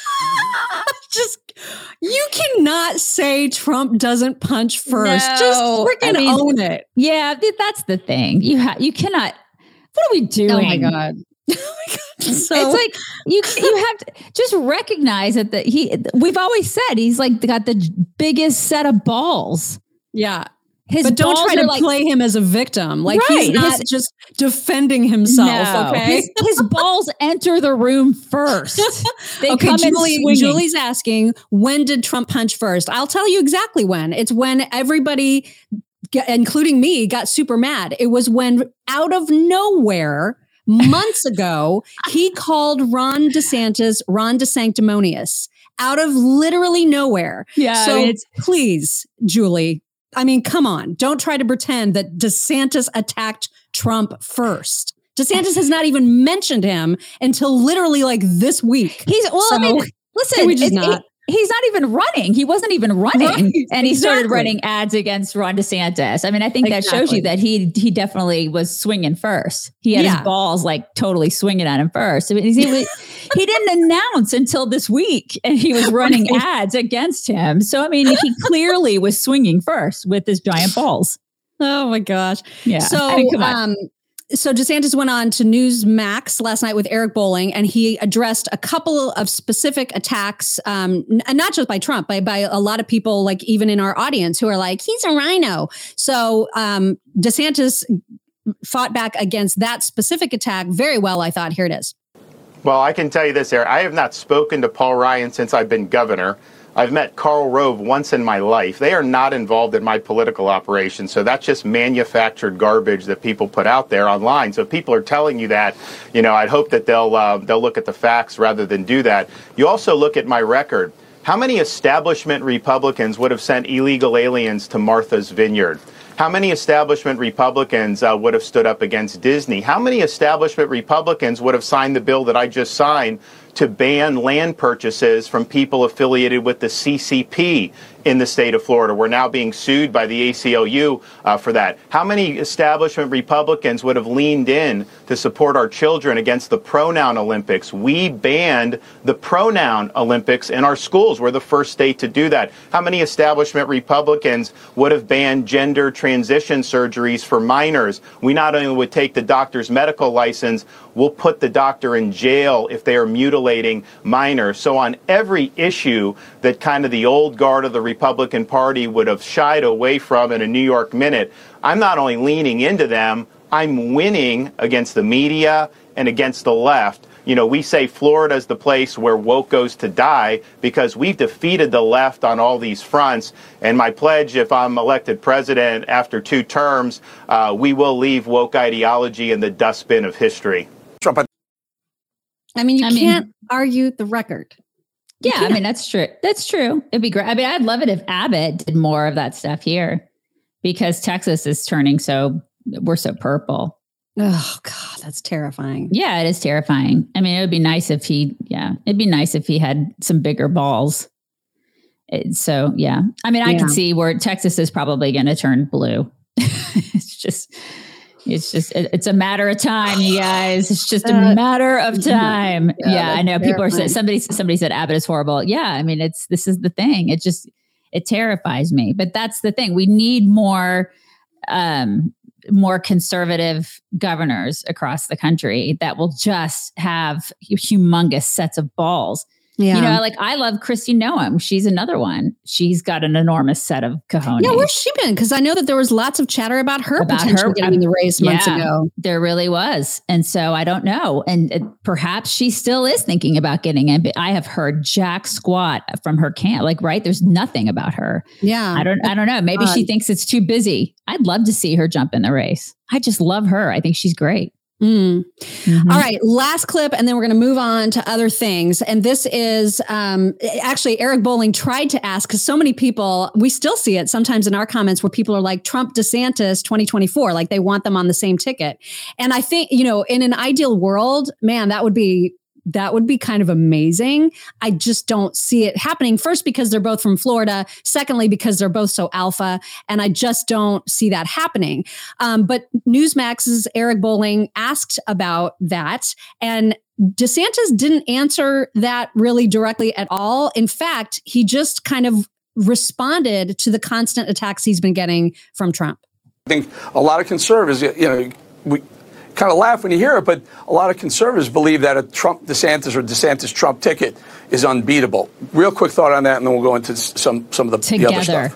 just you cannot say Trump doesn't punch first. No, just freaking I mean, own it. Yeah, that's the thing. You ha- you cannot. What are we doing? Oh my god. Oh my god. So it's like you you have to just recognize that the, he we've always said he's like got the biggest set of balls. Yeah. His but don't try to like, play him as a victim. Like right. he's not his, just defending himself. No. Okay, his, his balls enter the room first. They okay, come Julie. in Julie's asking, when did Trump punch first? I'll tell you exactly when. It's when everybody, including me, got super mad. It was when out of nowhere, months ago, he called Ron DeSantis Ron DeSanctimonious out of literally nowhere. Yeah. So I mean, it's, please, Julie. I mean, come on. Don't try to pretend that DeSantis attacked Trump first. DeSantis has not even mentioned him until literally like this week. He's, well, so, I mean, listen, we just it's, not. It, he's not even running. He wasn't even running. Right, and he exactly. started running ads against Ron DeSantis. I mean, I think that exactly. shows you that he he definitely was swinging first. He had yeah. his balls like totally swinging at him first. I mean, he, was, he didn't announce until this week, and he was running right. ads against him. So, I mean, he clearly was swinging first with his giant balls. Oh my gosh. Yeah. So, I mean, come on. um, So DeSantis went on to Newsmax last night with Eric Bolling, and he addressed a couple of specific attacks, um, n- not just by Trump, but by a lot of people, like even in our audience, who are like, he's a rhino. So um, DeSantis fought back against that specific attack very well, I thought. Here it is. Well, I can tell you this, Eric. I have not spoken to Paul Ryan since I've been governor. I've met Karl Rove once in my life. They are not involved in my political operation, so that's just manufactured garbage that people put out there online. So if people are telling you that, you know, I'd hope that they'll uh, they'll look at the facts rather than do that. You also look at my record. How many establishment Republicans would have sent illegal aliens to Martha's Vineyard? How many establishment Republicans uh, would have stood up against Disney? How many establishment Republicans would have signed the bill that I just signed to ban land purchases from people affiliated with the C C P in the state of Florida? We're now being sued by the A C L U uh, for that. How many establishment Republicans would have leaned in to support our children against the pronoun Olympics? We banned the pronoun Olympics in our schools. We're the first state to do that. How many establishment Republicans would have banned gender transition surgeries for minors? We not only would take the doctor's medical license, we'll put the doctor in jail if they are mutilating minors. So on every issue that kind of the old guard of the Republican Party would have shied away from in a New York Minute, I'm not only leaning into them, I'm winning against the media and against the left. You know, we say Florida is the place where woke goes to die because we've defeated the left on all these fronts. And my pledge, if I'm elected president after two terms, uh, we will leave woke ideology in the dustbin of history. I mean, you I can't mean, argue the record. You yeah, can't. I mean, that's true. That's true. It'd be great. I mean, I'd love it if Abbott did more of that stuff here because Texas is turning so, we're so purple. Oh, God, that's terrifying. Yeah, it is terrifying. I mean, it would be nice if he, yeah, it'd be nice if he had some bigger balls. It, so, yeah. I mean, I yeah. can see where Texas is probably going to turn blue. It's just, it's just, it, it's a matter of time, you guys. It's just a uh, matter of time. Yeah, yeah I know. Terrifying. People are saying, somebody, somebody said Abbott is horrible. Yeah, I mean, it's, this is the thing. It just, it terrifies me. But that's the thing. We need more, um, more conservative governors across the country that will just have humongous sets of balls. Yeah. You know, like I love Kristi Noem. She's another one. She's got an enormous set of cojones. Yeah, where's she been? Because I know that there was lots of chatter about her About potentially her, getting in the race yeah, months ago. There really was. And so I don't know. And uh, perhaps she still is thinking about getting in. But I have heard jack squat from her camp. Like, right, there's nothing about her. Yeah. I don't I don't know. Maybe she thinks it's too busy. I'd love to see her jump in the race. I just love her. I think she's great. Mm. Mm-hmm. All right, last clip, and then we're going to move on to other things. And this is um, actually Eric Bolling tried to ask, because so many people, we still see it sometimes in our comments where people are like, Trump, DeSantis twenty twenty-four, like they want them on the same ticket. And I think, you know, in an ideal world, man, that would be That would be kind of amazing. I just don't see it happening. First, because they're both from Florida. Secondly, because they're both so alpha. And I just don't see that happening. Um, but Newsmax's Eric Bolling asked about that. And DeSantis didn't answer that really directly at all. In fact, he just kind of responded to the constant attacks he's been getting from Trump. I think a lot of conservatives, you know, we kind of laugh when you hear it, but a lot of conservatives believe that a Trump DeSantis or DeSantis Trump ticket is unbeatable. Real quick thought on that, and then we'll go into some some of the, the other stuff.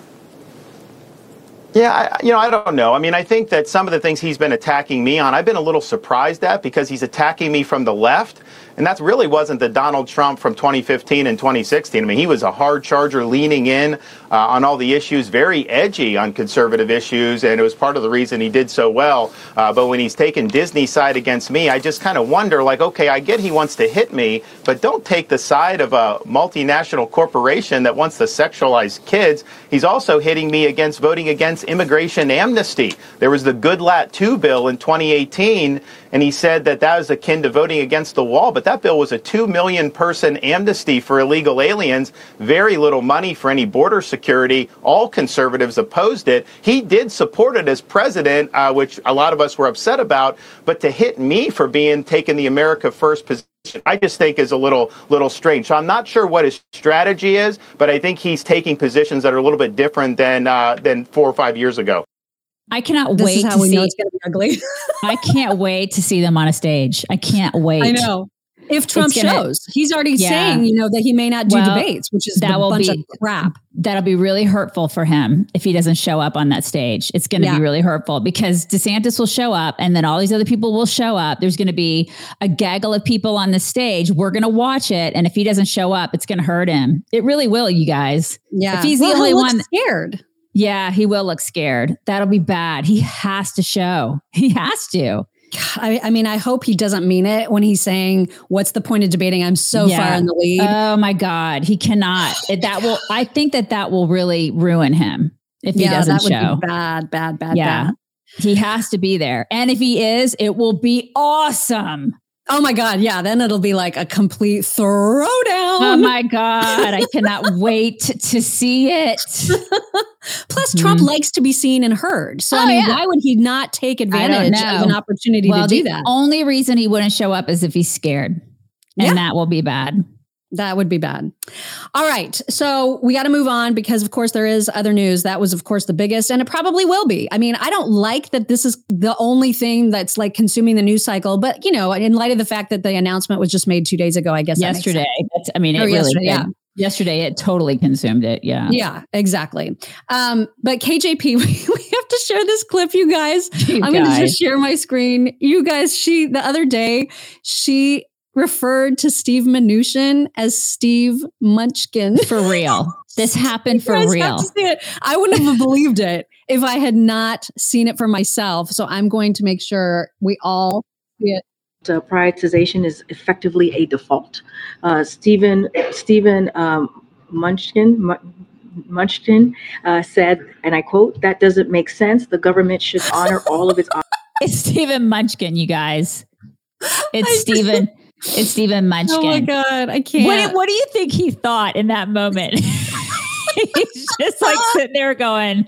Yeah, I, you know, I don't know. I mean, I think that some of the things he's been attacking me on, I've been a little surprised at because he's attacking me from the left. And that really wasn't the Donald Trump from twenty fifteen and twenty sixteen. I mean, he was a hard charger leaning in uh, on all the issues, very edgy on conservative issues, and it was part of the reason he did so well. Uh, but when he's taken Disney's side against me, I just kind of wonder, like, okay, I get he wants to hit me, but don't take the side of a multinational corporation that wants to sexualize kids. He's also hitting me against voting against immigration amnesty. There was the Goodlatte two bill in twenty eighteen, and he said that that was akin to voting against the wall, but that bill was a two million person amnesty for illegal aliens, very little money for any border security. All conservatives opposed it. He did support it as president, uh, which a lot of us were upset about, but to hit me for being taking the America First position, I just think is a little little strange. So I'm not sure what his strategy is, but I think he's taking positions that are a little bit different than uh, than four or five years ago. I cannot This wait is how to we see. know it's going to be ugly. I can't wait to see them on a stage. I can't wait. I know. If Trump It's gonna- shows, he's already Yeah. saying, you know, that he may not do Well, debates, which is that a will bunch be of crap. That'll be really hurtful for him if he doesn't show up on that stage. It's going to Yeah. be really hurtful because DeSantis will show up and then all these other people will show up. There's going to be a gaggle of people on the stage. We're going to watch it. And if he doesn't show up, it's going to hurt him. It really will, you guys. Yeah. If he's Well, the only he'll look one scared. Yeah, he will look scared. That'll be bad. He has to show. He has to. I, I mean, I hope he doesn't mean it when he's saying, what's the point of debating? I'm so Yeah. far in the lead. Oh my God. He cannot. It, that will, I think that that will really ruin him if he yeah, doesn't that would show. be bad, bad, bad, Yeah. bad. He has to be there. And if he is, it will be awesome. Oh my God. Yeah. Then it'll be like a complete throwdown. Oh my God. I cannot wait to see it. Plus, Trump likes to be seen and heard. So, Oh, I mean, yeah. why would he not take I don't advantage know. of an opportunity well, to do the that? only reason he wouldn't show up is if he's scared. And Yeah. that will be bad. That would be bad. All right. So we got to move on because, of course, there is other news. That was, of course, the biggest, and it probably will be. I mean, I don't like that this is the only thing that's like consuming the news cycle. But, you know, in light of the fact that the announcement was just made two days ago, I guess that makes Yesterday. sense. That's, I mean, it Or really yesterday, did. yeah. Yesterday, it totally consumed it. Yeah. Yeah, exactly. Um, but K J P, we, we have to share this clip, you guys. You I'm going to guys. just share my screen. You guys, she, the other day, she referred to Steve Mnuchin as Steve Munchkin. For real. This happened for You guys real. have to see it. I wouldn't have believed it if I had not seen it for myself. So I'm going to make sure we all see it. Uh, prioritization is effectively a default. Uh, Stephen Stephen um, Munchkin Mun- Munchkin uh, said, and I quote, "That doesn't make sense. The government should honor all of its." It's Stephen Munchkin, you guys. It's Stephen. It's Stephen Munchkin. Oh my God, I can't. What, what do you think he thought in that moment? He's just like sitting there going,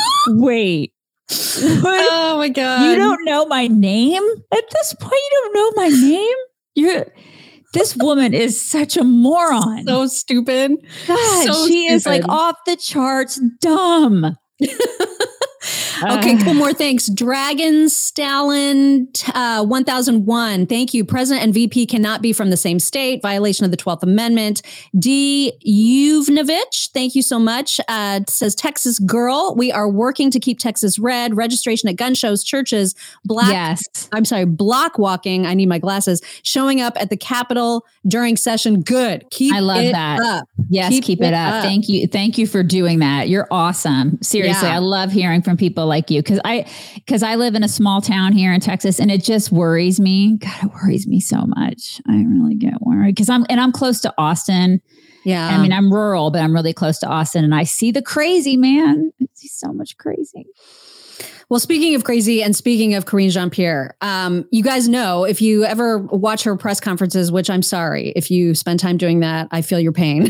wait. What? Oh my God. You don't know my name? At this point, you don't know my name? You're this woman is such a moron. So stupid. God, So she is like stupid. off the charts dumb. Okay, cool. More thanks. Dragon Stalin uh, one thousand one. Thank you. President and V P cannot be from the same state. Violation of the twelfth Amendment. D. Yuvnovich. Thank you so much. Uh, says Texas girl. We are working to keep Texas red. Registration at gun shows, churches, black. Yes. I'm sorry, block walking. I need my glasses. Showing up at the Capitol during session. Good. Keep I love it that. up. Yes, keep, keep it, it up. up. Thank you. Thank you for doing that. You're awesome. Seriously, yeah. I love hearing from people like you because I because I live in a small town here in Texas, and it just worries me. God, it worries me so much. I really get worried because I'm and I'm close to Austin. Yeah, I mean I'm rural, but I'm really close to Austin, and I see the crazy, man. I see so much crazy. Well, speaking of crazy and speaking of Karine Jean-Pierre, um, you guys know if you ever watch her press conferences, which I'm sorry, if you spend time doing that, I feel your pain.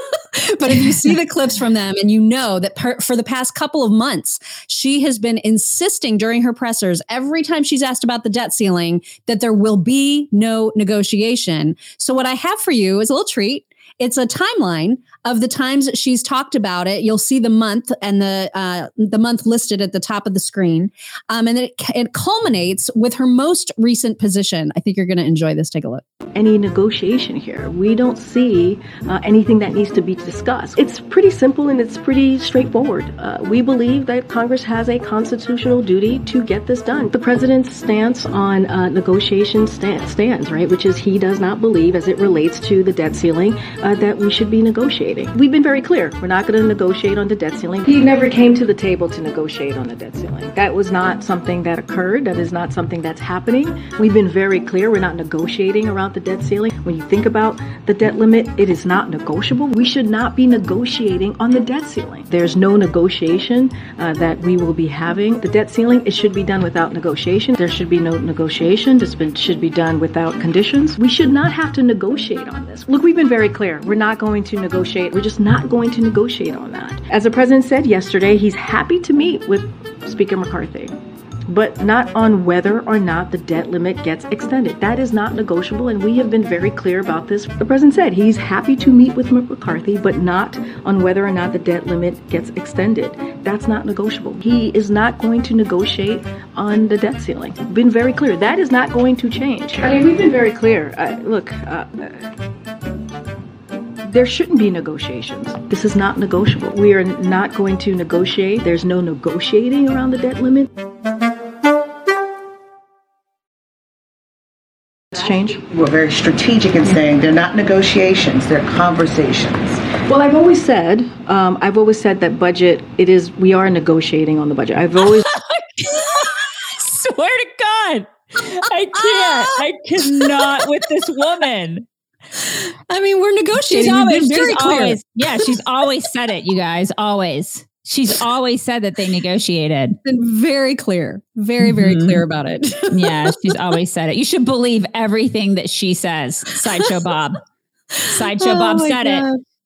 But if you see the clips from them and you know that per, for the past couple of months, she has been insisting during her pressers, every time she's asked about the debt ceiling, that there will be no negotiation. So what I have for you is a little treat. It's a timeline of the times that she's talked about it. You'll see the month and the uh, the month listed at the top of the screen. Um, and it, it culminates with her most recent position. I think you're going to enjoy this. Take a look. Any negotiation here. We don't see uh, anything that needs to be discussed. It's pretty simple and it's pretty straightforward. Uh, we believe that Congress has a constitutional duty to get this done. The president's stance on uh, negotiation stand, stands, right, which is he does not believe, as it relates to the debt ceiling, uh, that we should be negotiating. We've been very clear. We're not going to negotiate on the debt ceiling. He never came to the table to negotiate on the debt ceiling. That was not something that occurred. That is not something that's happening. We've been very clear. We're not negotiating around the debt ceiling. When you think about the debt limit, it is not negotiable. We should not be negotiating on the debt ceiling. There's no negotiation uh, that we will be having. The debt ceiling, it should be done without negotiation. There should be no negotiation. This should be done without conditions. We should not have to negotiate on this. Look, we've been very clear. We're not going to negotiate. We're just not going to negotiate on that. As the president said yesterday, he's happy to meet with Speaker McCarthy, but not on whether or not the debt limit gets extended. That is not negotiable, and we have been very clear about this. The president said he's happy to meet with McCarthy, but not on whether or not the debt limit gets extended. That's not negotiable. He is not going to negotiate on the debt ceiling. Been very clear. That is not going to change. I mean, we've been very clear. Uh, look, uh, there shouldn't be negotiations. This is not negotiable. We are not going to negotiate. There's no negotiating around the debt limit. Change. We're very strategic in saying they're not negotiations, they're conversations. Well, I've always said, um, I've always said that budget, it is, we are negotiating on the budget. I've always. Swear to God, I can't, I cannot with this woman. I mean, we're negotiating. She's always, very she's clear. always, yeah, she's always said it, you guys, always. She's always said that they negotiated. Been very clear, very, very mm-hmm. clear about it. Yeah, she's always said it. You should believe everything that she says. Sideshow Bob. Sideshow oh Bob said God. it.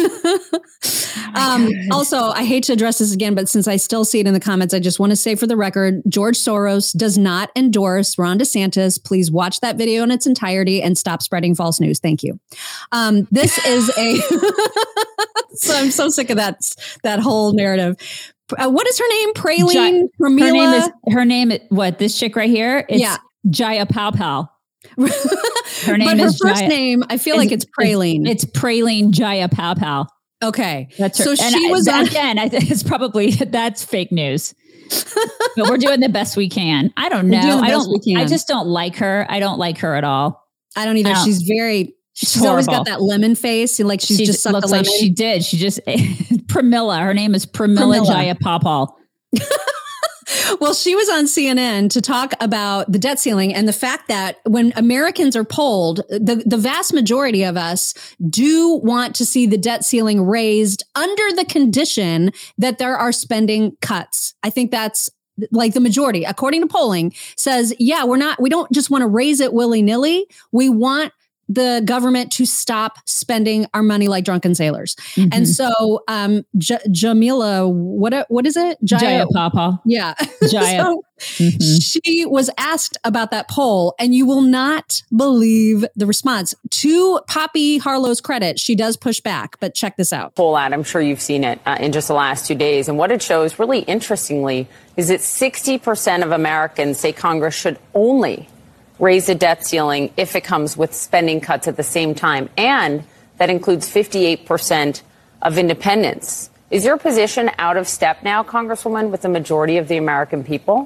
um, also, I hate to address this again, but since I still see it in the comments, I just want to say for the record, George Soros does not endorse Ron DeSantis. Please watch that video in its entirety and stop spreading false news. Thank you. Um, this is a, so I'm so sick of that, that whole narrative. Uh, what is her name? Praline? Ja- her name is, her name, what, this chick right here? It's yeah. Jaya Powpal. Her name but her is first Jaya, name, I feel is, like it's Praline. It's, it's Praline Jaya Powpal. Okay. That's her. So and she I, was on- again, I think it's probably, that's fake news. But we're doing the best we can. I don't know. I don't, I just don't like her. I don't like her at all. I don't either. I don't, she's very, she's, she's always got that lemon face. Like she's she just sucked looks a lemon. Like she did. She just, Pramila. Her name is Pramila, Pramila. Jaya Powpal. Well, she was on C N N to talk about the debt ceiling and the fact that when Americans are polled, the, the vast majority of us do want to see the debt ceiling raised under the condition that there are spending cuts. I think that's like the majority, according to polling, says, yeah, we're not, we don't just want to raise it willy-nilly. We want the government to stop spending our money like drunken sailors. Mm-hmm. And so um, J- Jamila, what what is it? Jaya Papa. Yeah. Jaya. so mm-hmm. She was asked about that poll, and you will not believe the response. To Poppy Harlow's credit, she does push back, but check this out. Poll ad, I'm sure you've seen it uh, in just the last two days. And what it shows, really interestingly, is that sixty percent of Americans say Congress should only raise the debt ceiling if it comes with spending cuts at the same time. And that includes fifty-eight percent of independents. Is your position out of step now, Congresswoman, with the majority of the American people?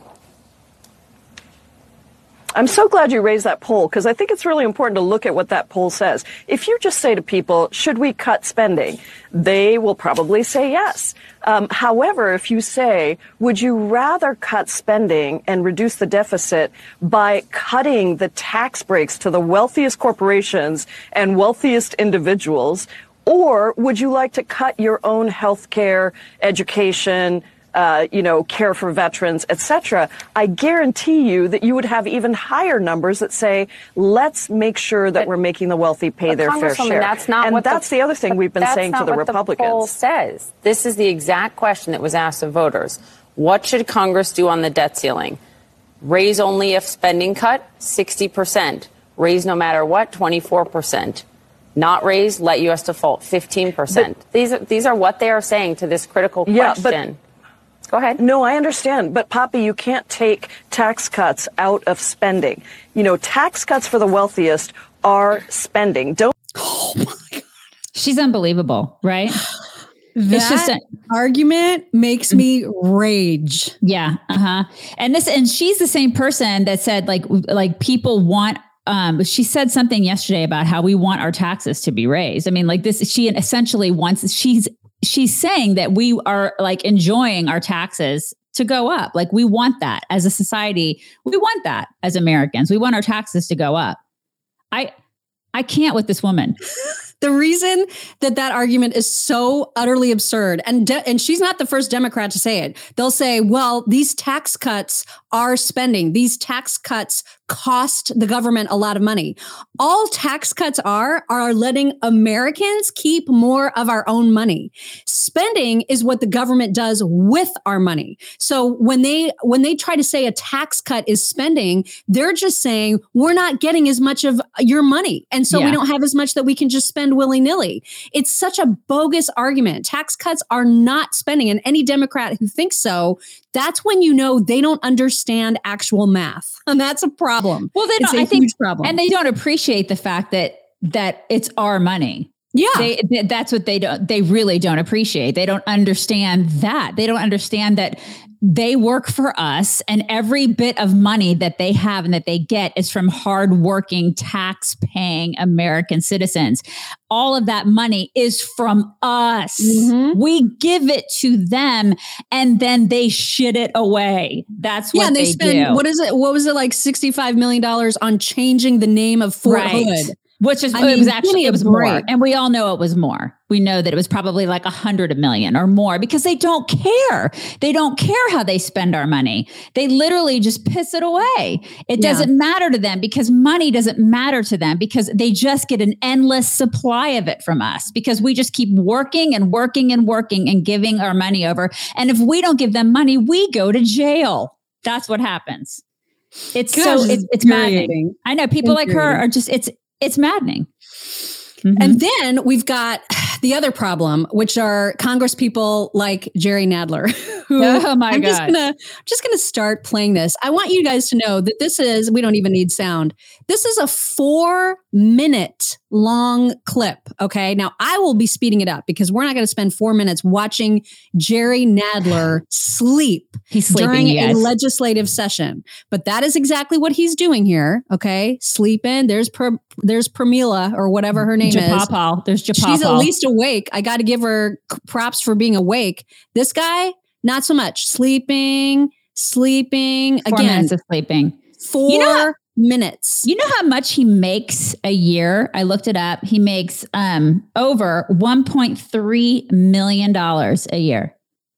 I'm so glad you raised that poll, because I think it's really important to look at what that poll says. If you just say to people, should we cut spending? They will probably say yes. Um, however, if you say, would you rather cut spending and reduce the deficit by cutting the tax breaks to the wealthiest corporations and wealthiest individuals, or would you like to cut your own health care, education, Uh, you know, care for veterans, et cetera, I guarantee you that you would have even higher numbers that say, let's make sure that but, we're making the wealthy pay their fair share. That's not and what that's the, the other thing we've been saying to the Republicans. The poll says. This is the exact question that was asked of voters. What should Congress do on the debt ceiling? Raise only if spending cut, sixty percent. Raise no matter what, twenty-four percent. Not raise, let U S default, fifteen percent. But, these, are, these are what they are saying to this critical yeah, question. But, Go ahead. No, I understand. But, Poppy, you can't take tax cuts out of spending. You know, tax cuts for the wealthiest are spending. Don't. Oh, my God. She's unbelievable, right? That it's just a, argument makes me rage. Yeah. Uh-huh. And this, and she's the same person that said, like, like people want, um, she said something yesterday about how we want our taxes to be raised. I mean, like this, she essentially wants, she's, she's saying that we are like enjoying our taxes to go up. Like we want that as a society. We want that as Americans. We want our taxes to go up. I, I can't with this woman. The reason that that argument is so utterly absurd, and de- and she's not the first Democrat to say it. They'll say, well, these tax cuts are spending. These tax cuts cost the government a lot of money. All tax cuts are, are letting Americans keep more of our own money. Spending is what the government does with our money. So when they, when they try to say a tax cut is spending, they're just saying we're not getting as much of your money. And so yeah. we don't have as much that we can just spend willy-nilly. It's such a bogus argument. Tax cuts are not spending. And any Democrat who thinks so, that's when you know they don't understand actual math. And that's a problem. Well, they don't, it's a I huge think, problem. And they don't appreciate the fact that that it's our money. Yeah. They, that's what they don't, they really don't appreciate. They don't understand that. They don't understand that they work for us, and every bit of money that they have and that they get is from hardworking, tax-paying American citizens. All of that money is from us. Mm-hmm. We give it to them, and then they shit it away. That's what yeah, and they, they spend, do. What is it? What was it like? sixty-five million dollars on changing the name of Fort right. Hood. Which is, I it mean, was actually, it was more. Great. And we all know it was more. We know that it was probably like a hundred million or more because they don't care. They don't care how they spend our money. They literally just piss it away. It yeah. doesn't matter to them because money doesn't matter to them because they just get an endless supply of it from us because we just keep working and working and working and giving our money over. And if we don't give them money, we go to jail. That's what happens. It's Gosh, so, it's, it's maddening. I know people like her are just, it's, It's maddening. Mm-hmm. And then we've got the other problem, which are Congress people like Jerry Nadler. Who oh my I'm God. Just gonna, just gonna start playing this. I want you guys to know that this is, we don't even need sound. This is a four minute long clip. Okay. Now I will be speeding it up because we're not going to spend four minutes watching Jerry Nadler sleep he's sleeping, during yes. a legislative session. But that is exactly what he's doing here. Okay. Sleeping. There's, per, there's Pramila or whatever her name Japapal. is. There's Japapal. She's at least awake. I got to give her props for being awake. This guy, not so much. Sleeping, sleeping. Four Again, minutes of sleeping. Four you know how, minutes. You know how much he makes a year? I looked it up. He makes um, over one point three million dollars a year.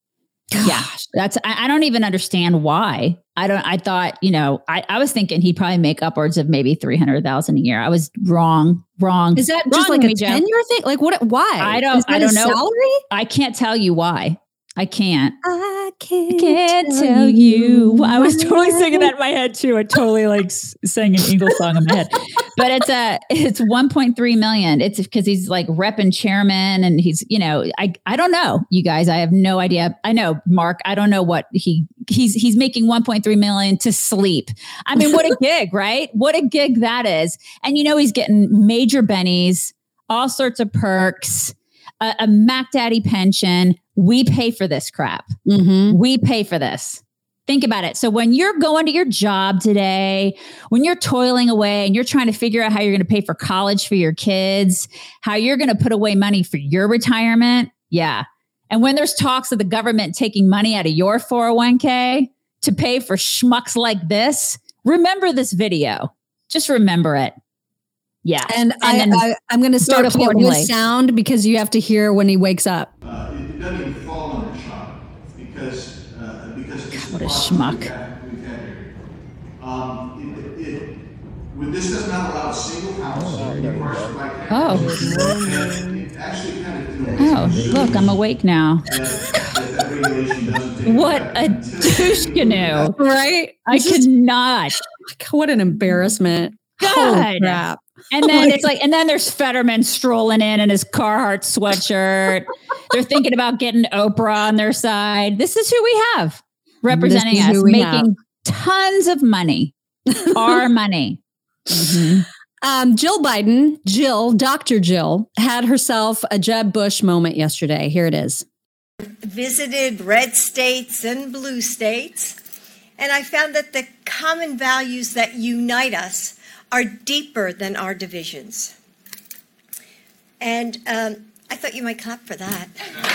Gosh. Yeah, that's, I, I don't even understand why. I don't, I thought, you know, I, I was thinking he'd probably make upwards of maybe three hundred thousand a year. I was wrong, wrong. Is that wrong just like a Joe. tenure thing? Like what, why? I don't, Is that I don't his know. Salary? I can't tell you why. I can't. I can't, I can't tell, tell you. you. I was totally singing that in my head too. I totally like sang an Eagles song in my head. But it's a it's one point three million. It's because he's like rep and chairman, and he's you know I I don't know, you guys. I have no idea. I know Mark. I don't know what he he's he's making one point three million to sleep. I mean, what a gig, right? What a gig that is. And you know he's getting major bennies, all sorts of perks, a, a Mac Daddy pension. We pay for this crap. Mm-hmm. We pay for this. Think about it. So when you're going to your job today, when you're toiling away and you're trying to figure out how you're going to pay for college for your kids, how you're going to put away money for your retirement. Yeah. And when there's talks of the government taking money out of your four oh one k to pay for schmucks like this, remember this video. Just remember it. Yeah. And, and I, I, I'm going to start with sound because you have to hear when he wakes up. Uh, it doesn't even fall under shock because uh, because God, what a schmuck. We've had, we've had here. Um, it, it, it, this does not allow a single house. Oh, oh. And it actually kind of, you know, oh, look, I'm awake now. That, that regulation doesn't take what a douche canoe, right? I could not. What an embarrassment. God. Crap. And then it's like, and then there's Fetterman strolling in in his Carhartt sweatshirt. They're thinking about getting Oprah on their side. This is who we have representing us, making have. tons of money, our money. Mm-hmm. Um, Jill Biden, Jill, Doctor Jill, had herself a Jeb Bush moment yesterday. Here it is. Visited red states and blue states, and I found that the common values that unite us are deeper than our divisions. And um, I thought you might clap for that.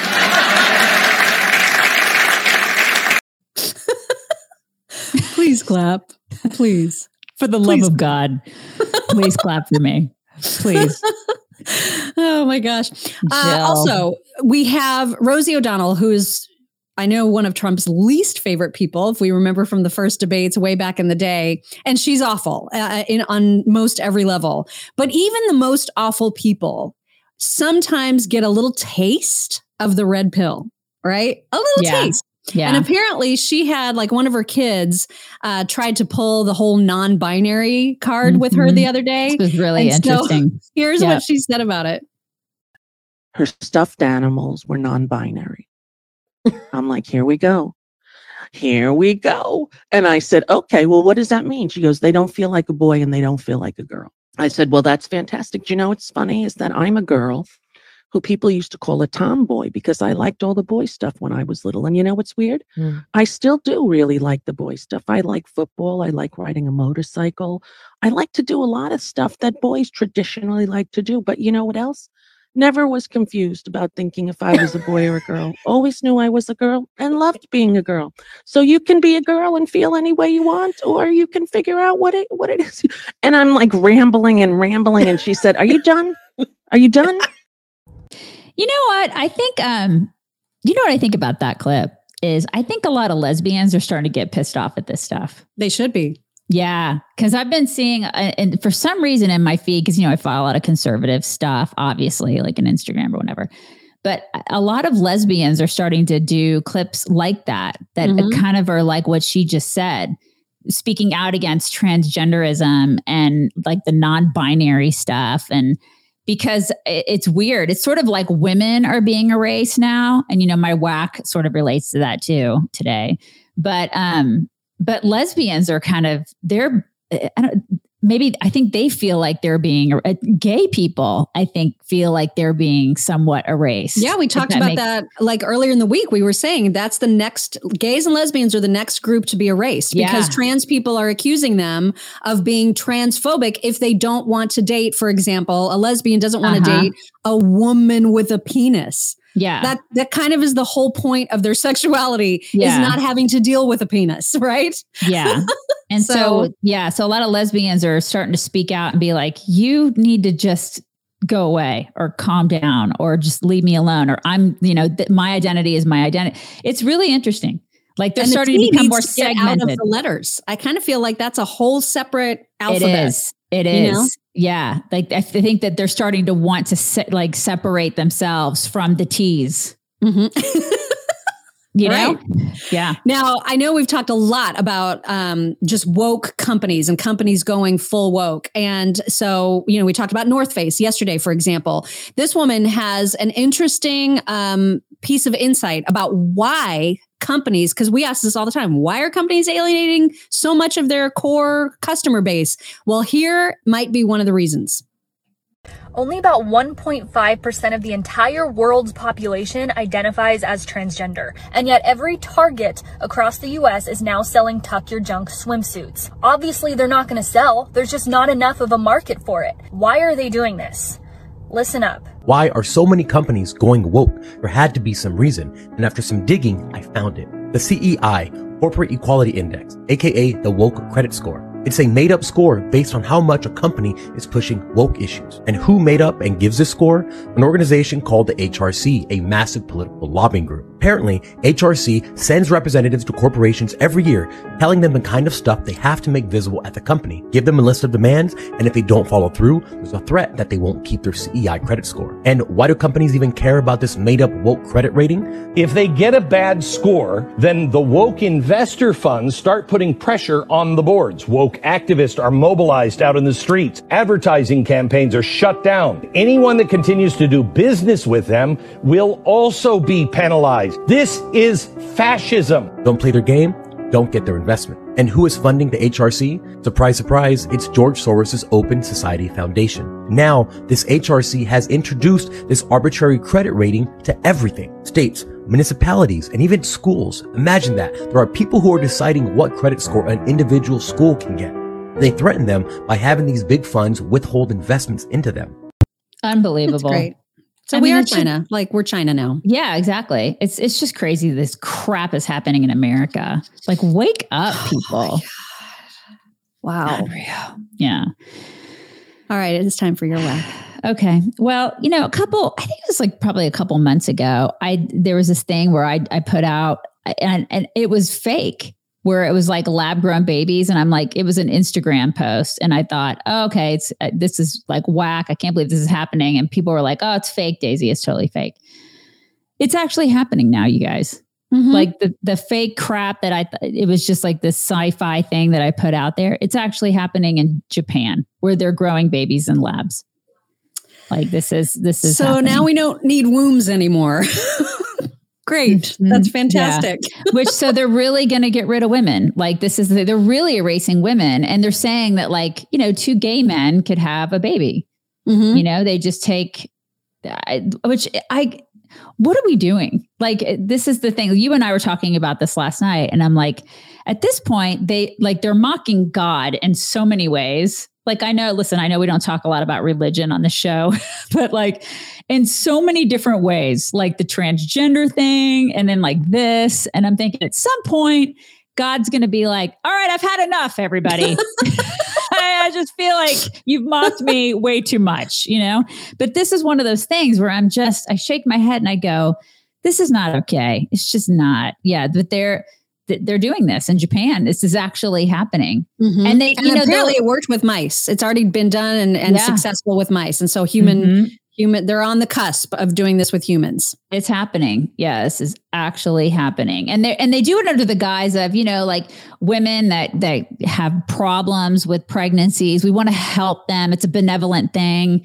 Please clap. Please. For the love of God, please clap for me. Please. Oh my gosh. Uh, also, we have Rosie O'Donnell, who is, I know, one of Trump's least favorite people, if we remember from the first debates way back in the day. And she's awful uh, in on most every level. But even the most awful people sometimes get a little taste of the red pill, right? A little yeah. taste. Yeah. And apparently she had, like, one of her kids uh, tried to pull the whole non-binary card mm-hmm. with her the other day. This was really and interesting. So here's yeah. what she said about it. Her stuffed animals were non-binary. I'm like, here we go. Here we go. And I said, okay, well, what does that mean? She goes, they don't feel like a boy and they don't feel like a girl. I said, well, that's fantastic. Do you know what's funny is that I'm a girl who people used to call a tomboy because I liked all the boy stuff when I was little. And you know what's weird? Mm. I still do really like the boy stuff. I like football. I like riding a motorcycle. I like to do a lot of stuff that boys traditionally like to do. But you know what else? Never was confused about thinking if I was a boy or a girl. Always knew I was a girl and loved being a girl. So you can be a girl and feel any way you want, or you can figure out what it what it is. And I'm like rambling and rambling. And she said, are you done? Are you done? You know what? I think, um, you know what I think about that clip is I think a lot of lesbians are starting to get pissed off at this stuff. They should be. Yeah. Cause I've been seeing, uh, and for some reason in my feed, cause you know, I follow a lot of conservative stuff, obviously like on Instagram or whatever, but a lot of lesbians are starting to do clips like that, that mm-hmm. kind of are like what she just said, speaking out against transgenderism and like the non-binary stuff. And because it's weird. It's sort of like women are being erased now. And, you know, my whack sort of relates to that too today. But, um, but lesbians are kind of, they're, I don't, maybe I think they feel like they're being, uh, gay people, I think feel like they're being somewhat erased. Yeah, we talked that about makes, that like earlier in the week. We were saying that's the next, gays and lesbians are the next group to be erased yeah. because trans people are accusing them of being transphobic if they don't want to date, for example, a lesbian doesn't want to uh-huh. date a woman with a penis. Yeah. That that kind of is the whole point of their sexuality yeah. is not having to deal with a penis, right? Yeah. And so, so, yeah, so a lot of lesbians are starting to speak out and be like, you need to just go away or calm down or just leave me alone, or I'm, you know, th- my identity is my identity. It's really interesting. Like they're And the starting to T become needs more to get segmented. out of the letters. I kind of feel like that's a whole separate alphabet. It is. It you is. know? Yeah. Like I think that they're starting to want to se- like separate themselves from the T's. Mm-hmm. You Right. know? Yeah. Now, I know we've talked a lot about um, just woke companies and companies going full woke. And so, you know, we talked about North Face yesterday, for example. This woman has an interesting um, piece of insight about why companies, because we ask this all the time, why are companies alienating so much of their core customer base? Well, here might be one of the reasons. Only about one point five percent of the entire world's population identifies as transgender, and yet every Target across the U S is now selling Tuck Your Junk swimsuits. Obviously, they're not going to sell. There's just not enough of a market for it. Why are they doing this? Listen up. Why are so many companies going woke? There had to be some reason, and after some digging, I found it. The C E I, Corporate Equality Index, aka the Woke Credit Score. It's a made-up score based on how much a company is pushing woke issues. And who made up and gives this score? An organization called the H R C, a massive political lobbying group. Apparently, H R C sends representatives to corporations every year, telling them the kind of stuff they have to make visible at the company, give them a list of demands, and if they don't follow through, there's a threat that they won't keep their C E I credit score. And why do companies even care about this made-up woke credit rating? If they get a bad score, then the woke investor funds start putting pressure on the boards. Woke activists are mobilized out in the streets. Advertising campaigns are shut down. Anyone that continues to do business with them will also be penalized. This is fascism. Don't play their game, don't get their investment. And who is funding the H R C? Surprise, surprise, it's George Soros' Open Society Foundation. Now, this H R C has introduced this arbitrary credit rating to everything. States, municipalities, and even schools. Imagine that. There are people who are deciding what credit score an individual school can get. They threaten them by having these big funds withhold investments into them. Unbelievable. That's great. So I we mean, are it's China. just- like we're China now. Yeah, exactly. It's it's just crazy. This crap is happening in America. Like, wake up, people. Wow. Unreal. Yeah. All right. It is time for your whack. Okay. Well, you know, a couple, I think it was like probably a couple months ago, I, there was this thing where I, I put out and, and it was fake, where it was like lab grown babies. And I'm like, it was an Instagram post. And I thought, oh, okay, it's, uh, this is like whack. I can't believe this is happening. And people were like, oh, it's fake, Daisy. It's totally fake. It's actually happening now, you guys. Mm-hmm. Like the, the fake crap that I, th- it was just like this sci-fi thing that I put out there. It's actually happening in Japan, where they're growing babies in labs. Like this is, this is. So happening. now we don't need wombs anymore. Great. That's fantastic. Yeah. Which, so they're really going to get rid of women. Like this is, they're really erasing women. And they're saying that, like, you know, two gay men could have a baby. Mm-hmm. You know, they just take, I, which I, what are we doing? Like, this is the thing. You and I were talking about this last night. And I'm like, at this point, they like, they're mocking God in so many ways. Like, I know, listen, I know we don't talk a lot about religion on the show, but like in so many different ways, like the transgender thing, and then like this. And I'm thinking at some point, God's going to be like, all right, I've had enough, everybody. I, I just feel like you've mocked me way too much, you know? But this is one of those things where I'm just, I shake my head and I go, this is not okay. It's just not. Yeah. But they're, they're doing this in Japan. This is actually happening. Mm-hmm. And they, and you know, apparently it worked with mice. It's already been done and, and Yeah. successful with mice. And so human, Mhm. human, they're on the cusp of doing this with humans. It's happening. Yeah, this is actually happening. And they and they do it under the guise of, you know, like women that that have problems with pregnancies. We want to help them. It's a benevolent thing.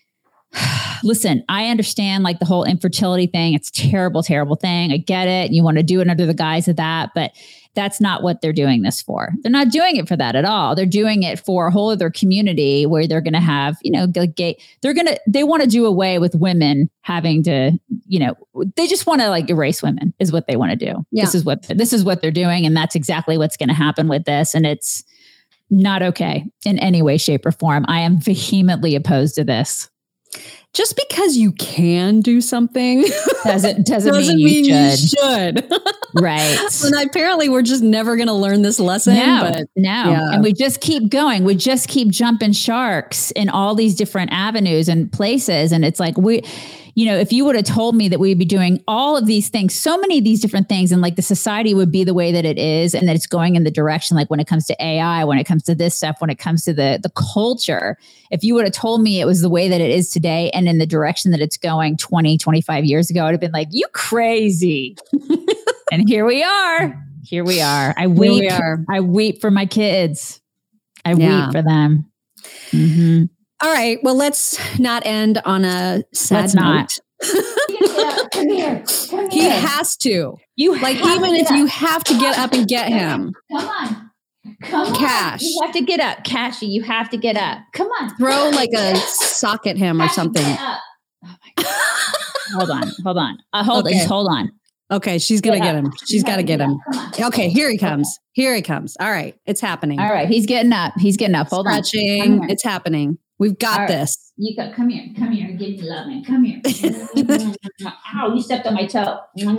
Listen, I understand like the whole infertility thing. It's a terrible, terrible thing. I get it. You want to do it under the guise of that, but that's not what they're doing this for. They're not doing it for that at all. They're doing it for a whole other community where they're going to have, you know, gay. They're going to, they want to do away with women having to, you know, they just want to like erase women is what they want to do. Yeah. This is what, this is what they're doing. And that's exactly what's going to happen with this. And it's not okay in any way, shape or form. I am vehemently opposed to this. Just because you can do something doesn't doesn't, doesn't mean, mean you you should. should. Right. And apparently we're just never going to learn this lesson. No, but no. yeah. And we just keep going. We just keep jumping sharks in all these different avenues and places. And it's like, we, you know, if you would have told me that we'd be doing all of these things, so many of these different things, and like the society would be the way that it is, and that it's going in the direction, like when it comes to A I, when it comes to this stuff, when it comes to the the culture, if you would have told me it was the way that it is today and in the direction that it's going twenty, twenty-five years ago, I'd have been like, you crazy. And here we are. Here we are. I weep. we are. I weep for my kids. I Yeah. weep for them. Mm-hmm. All right. Well, let's not end on a sad Let's not. note. Come here. Come He has to. You like have even to if get you up. have to get up and get him. Come on. Come Cash. on. You have to get up. Cashy, you have to get up. Come on. Throw like a sock at him or Cashy, something. get up. Oh my God. Hold on. Hold on. Uh, hold, Okay. just hold on. Okay, she's gonna Get get up. him. She's You got to have get to him. get up. Come on. Okay, here he comes. Here he comes. All right, it's happening. All right. He's getting up. He's getting up. Hold Stretching. on. Come here. It's happening. We've got All right. this. You go, come here, come here, and give me love, man. Come here. Ow, you stepped on my toe.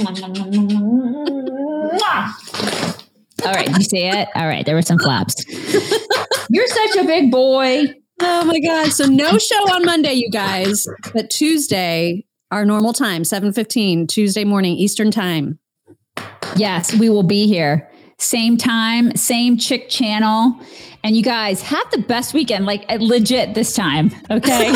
All right, you see it? All right, there were some flaps. You're such a big boy. Oh my God. So no show on Monday, you guys, but Tuesday, our normal time, seven fifteen, Tuesday morning, Eastern time. Yes, we will be here. Same time, same chick channel. And you guys have the best weekend, like legit this time. Okay.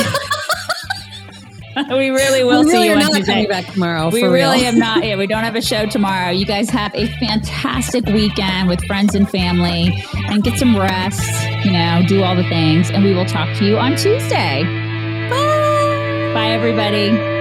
We really will We see really you are on not Tuesday. coming back tomorrow, We for really real. have not. Yeah, we don't have a show tomorrow. You guys have a fantastic weekend with friends and family, and get some rest. You know, do all the things, and we will talk to you on Tuesday. Bye. Bye, everybody.